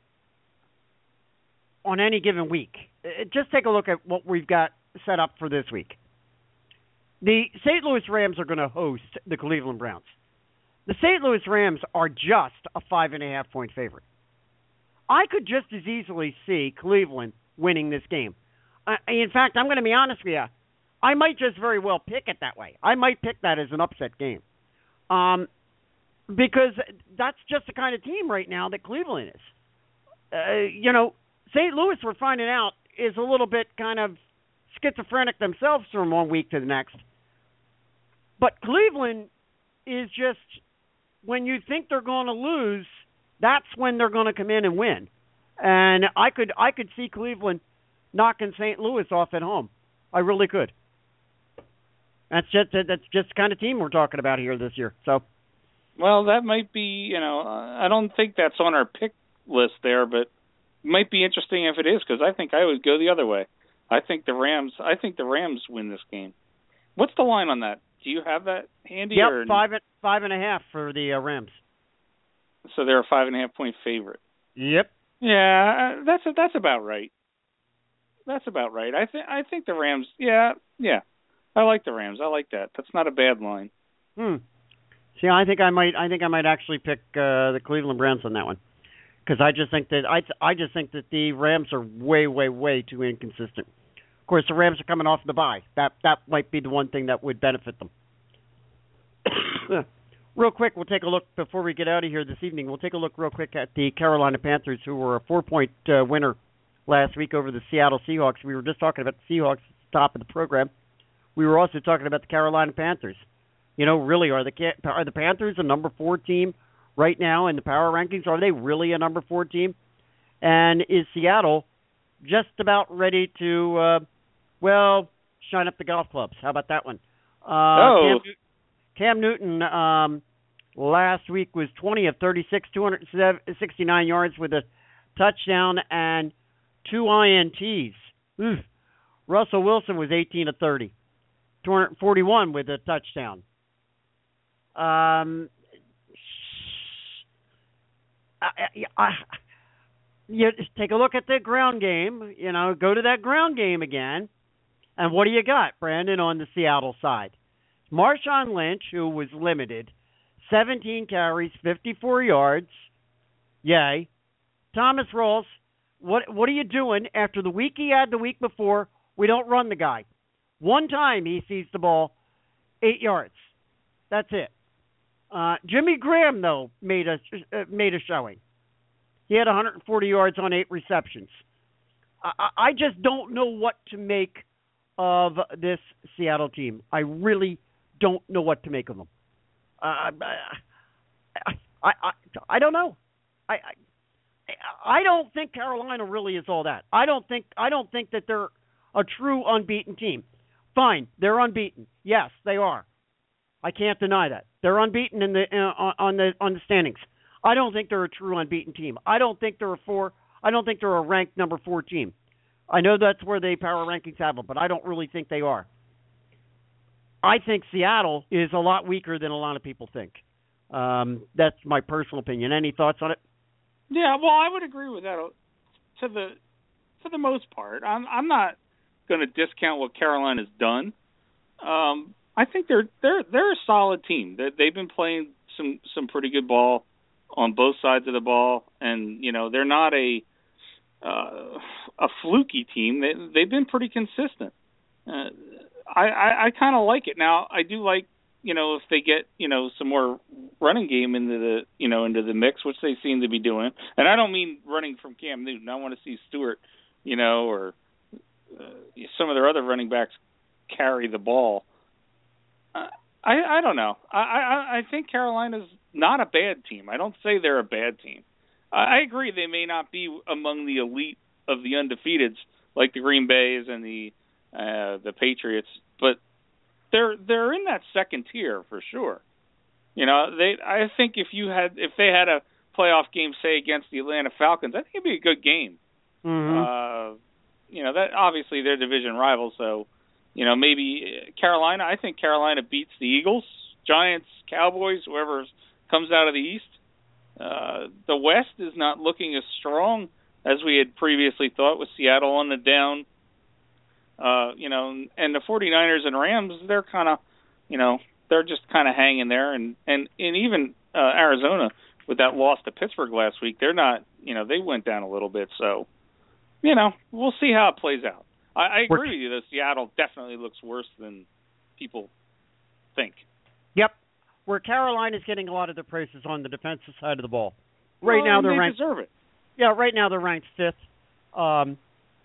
on any given week. Just take a look at what we've got set up for this week. The Saint Louis Rams are going to host the Cleveland Browns. The Saint Louis Rams are just a five and a half point favorite. I could just as easily see Cleveland winning this game. Uh, in fact, I'm going to be honest with you. I might just very well pick it that way. I might pick that as an upset game. Um, because that's just the kind of team right now that Cleveland is. Uh, you know, Saint Louis, we're finding out, is a little bit kind of schizophrenic themselves from one week to the next. But Cleveland is just, when you think they're going to lose, that's when they're going to come in and win. And I could I could see Cleveland knocking Saint Louis off at home. I really could. That's just that's just the kind of team we're talking about here this year. So, well, that might be, you know, I don't think that's on our pick list there, but it might be interesting if it is, because I think I would go the other way. I think the Rams. I think the Rams win this game. What's the line on that? Do you have that handy? Yep, or... five five and a half for the uh, Rams. So they're a five and a half point favorite. Yep. Yeah, that's that's about right. That's about right. I think I think the Rams. Yeah, yeah. I like the Rams. I like that. That's not a bad line. Hmm. See, I think I might. I think I might actually pick uh, the Cleveland Browns on that one, because I just think that I I just think that the Rams are way way way too inconsistent. Of course, the Rams are coming off the bye. That that might be the one thing that would benefit them. Real quick, we'll take a look before we get out of here this evening. We'll take a look real quick at the Carolina Panthers, who were a four-point uh, winner last week over the Seattle Seahawks. We were just talking about the Seahawks at the top of the program. We were also talking about the Carolina Panthers. You know, really, are the are the Panthers a number four team right now in the power rankings? Are they really a number four team? And is Seattle just about ready to, uh, well, shine up the golf clubs? How about that one? Uh, oh. Cam, Cam Newton um, last week was twenty of thirty-six, two hundred sixty-nine yards with a touchdown and two I N Ts. Oof. Russell Wilson was eighteen of thirty, two hundred forty-one with a touchdown. Um, I, I, you take a look at the ground game. You know, go to that ground game again, and what do you got, Brandon, on the Seattle side? Marshawn Lynch, who was limited, seventeen carries, fifty-four yards. Yay. Thomas Rawls, what what are you doing after the week he had the week before? We don't run the guy. One time he sees the ball, eight yards. That's it. Uh, Jimmy Graham, though, made a uh, made a showing. He had one hundred forty yards on eight receptions. I, I just don't know what to make of this Seattle team. I really don't know what to make of them. Uh, I, I, I, I don't know. I, I, I don't think Carolina really is all that. I don't think I don't think that they're a true unbeaten team. Fine, they're unbeaten. Yes, they are. I can't deny that. They're unbeaten in the uh, on the on the standings. I don't think they're a true unbeaten team. I don't think they're a four. I don't think they're a ranked number four team. I know that's where the power rankings have them, but I don't really think they are. I think Seattle is a lot weaker than a lot of people think. Um, that's my personal opinion. Any thoughts on it? Yeah, well, I would agree with that to the for the most part. I'm I'm not going to discount what Carolina's done. Um, I think they're they're they're a solid team. They, they've been playing some some pretty good ball on both sides of the ball, and you know they're not a uh, a fluky team. They they've been pretty consistent. Uh, I I, I kind of like it. Now I do like, you know, if they get, you know, some more running game into the, you know, into the mix, which they seem to be doing. And I don't mean running from Cam Newton. I want to see Stewart, you know, or uh, some of their other running backs carry the ball. Uh, I I don't know. I, I I think Carolina's not a bad team. I don't say they're a bad team. I, I agree they may not be among the elite of the undefeateds like the Green Bays and the uh, the Patriots, but they're they're in that second tier for sure. You know, they I think if you had if they had a playoff game, say against the Atlanta Falcons, I think it'd be a good game. Mm-hmm. Uh, you know, that obviously they're division rivals, so. You know, maybe Carolina. I think Carolina beats the Eagles, Giants, Cowboys, whoever comes out of the East. Uh, the West is not looking as strong as we had previously thought, with Seattle on the down. Uh, you know, and the 49ers and Rams, they're kind of, you know, they're just kind of hanging there. And, and, and even uh, Arizona, with that loss to Pittsburgh last week, they're not, you know, they went down a little bit. So, you know, we'll see how it plays out. I, I agree with you that Seattle definitely looks worse than people think. Yep. Where Carolina's getting a lot of the praises on the defensive side of the ball. Right well, now they're they ranked. deserve it. Yeah, right now they're ranked fifth. Um,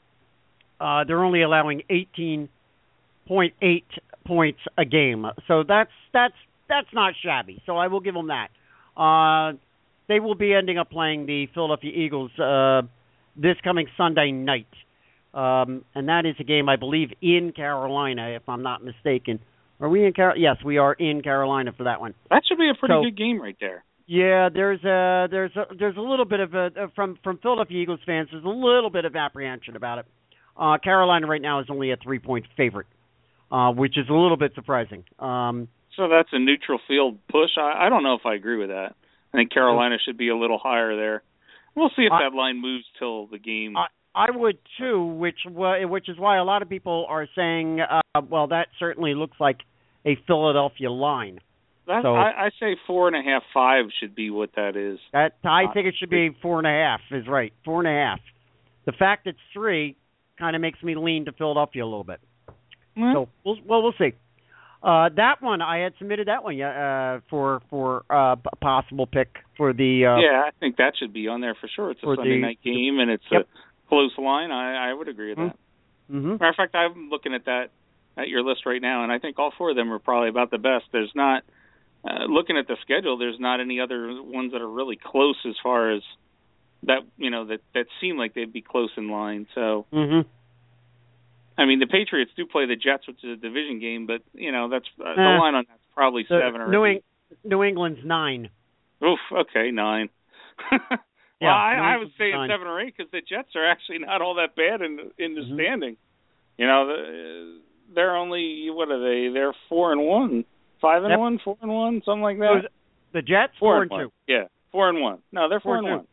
uh, they're only allowing eighteen point eight points a game, so that's that's that's not shabby. So I will give them that. Uh, they will be ending up playing the Philadelphia Eagles uh, this coming Sunday night. Um, and that is a game, I believe, in Carolina, if I'm not mistaken. Are we in Carolina? Yes, we are in Carolina for that one. That should be a pretty so, good game right there. Yeah, there's a there's a there's a little bit of a from from Philadelphia Eagles fans. There's a little bit of apprehension about it. Uh, Carolina right now is only a three point favorite, uh, which is a little bit surprising. Um, so that's a neutral field push. I, I don't know if I agree with that. I think Carolina should be a little higher there. We'll see if I, that line moves till the game. I, I would too, which which is why a lot of people are saying, uh, well, that certainly looks like a Philadelphia line. That, so, I, I say four and a half, five should be what that is. That I think it should be four and a half. Is right, four and a half. The fact it's three kind of makes me lean to Philadelphia a little bit. Mm-hmm. So, we'll, well, we'll see. Uh, that one I had submitted that one uh, for for uh, a possible pick for the. Uh, yeah, I think that should be on there for sure. It's a Sunday the, night game and it's yep. a close line. I, I would agree with that. Mm-hmm. Matter of fact, I'm looking at that at your list right now, and I think all four of them are probably about the best. There's not uh, looking at the schedule. There's not any other ones that are really close as far as that. You know that that seem like they'd be close in line. So, mm-hmm. I mean, the Patriots do play the Jets, which is a division game, but you know that's uh, uh, the line on that's probably the, seven or New, eight. New England's nine. Oof. Okay, nine. Yeah, well, I, I would say nine. it's seven or eight because the Jets are actually not all that bad in in the mm-hmm. standing. You know, the, they're only what are they? They're four and one, five and yep. one, four and one, something like that. So the Jets four, four and and one. two. Yeah, four and one. No, they're four, four and, and one.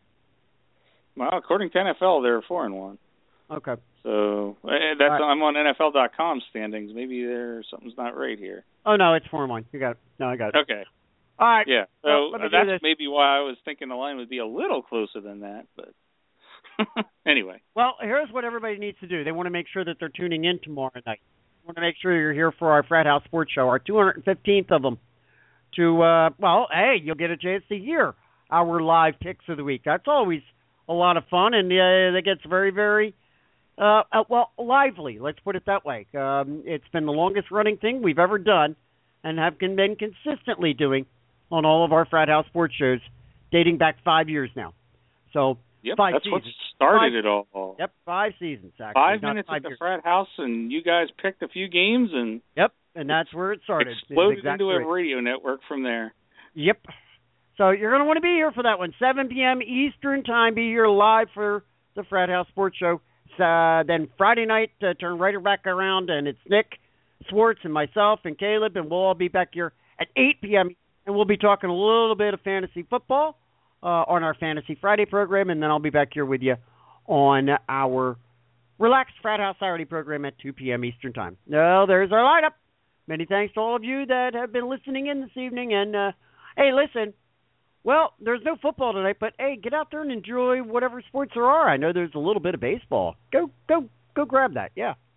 Well, according to N F L, they're four and one. Okay. So that's right. I'm on N F L dot com standings. Maybe there something's not right here. Oh no, it's four and one. You got it. No, I got it. Okay. All right. Yeah. So well, let me that's do this. maybe why I was thinking the line would be a little closer than that, but anyway. Well, here's what everybody needs to do. They want to make sure that they're tuning in tomorrow night. They want to make sure you're here for our Frat House Sports Show, our two hundred fifteenth of them. To uh, well, hey, you'll get a chance to hear our live picks of the week. That's always a lot of fun, and uh, that gets very, very uh, uh, well lively. Let's put it that way. Um, it's been the longest running thing we've ever done, and have been consistently doing on all of our Frat House Sports shows, dating back five years now. So, yep, five that's seasons. what started five, it all. Yep, five seasons, actually. Five not minutes five at the years. Frat House, and you guys picked a few games, and yep, and that's where it started. Exploded exactly into a right. radio network from there. Yep. So you're going to want to be here for that one. seven p.m. Eastern Time. Be here live for the Frat House Sports Show. Uh, then Friday night, uh, turn right back around, and it's Nick Swartz and myself and Caleb, and we'll all be back here at eight p.m. And we'll be talking a little bit of fantasy football uh, on our Fantasy Friday program, and then I'll be back here with you on our Relaxed Frat House Saturday program at two p.m. Eastern Time. Well, there's our lineup. Many thanks to all of you that have been listening in this evening. And, uh, hey, listen, Well, there's no football tonight, but hey, get out there and enjoy whatever sports there are. I know there's a little bit of baseball. Go, go, go grab that. Yeah.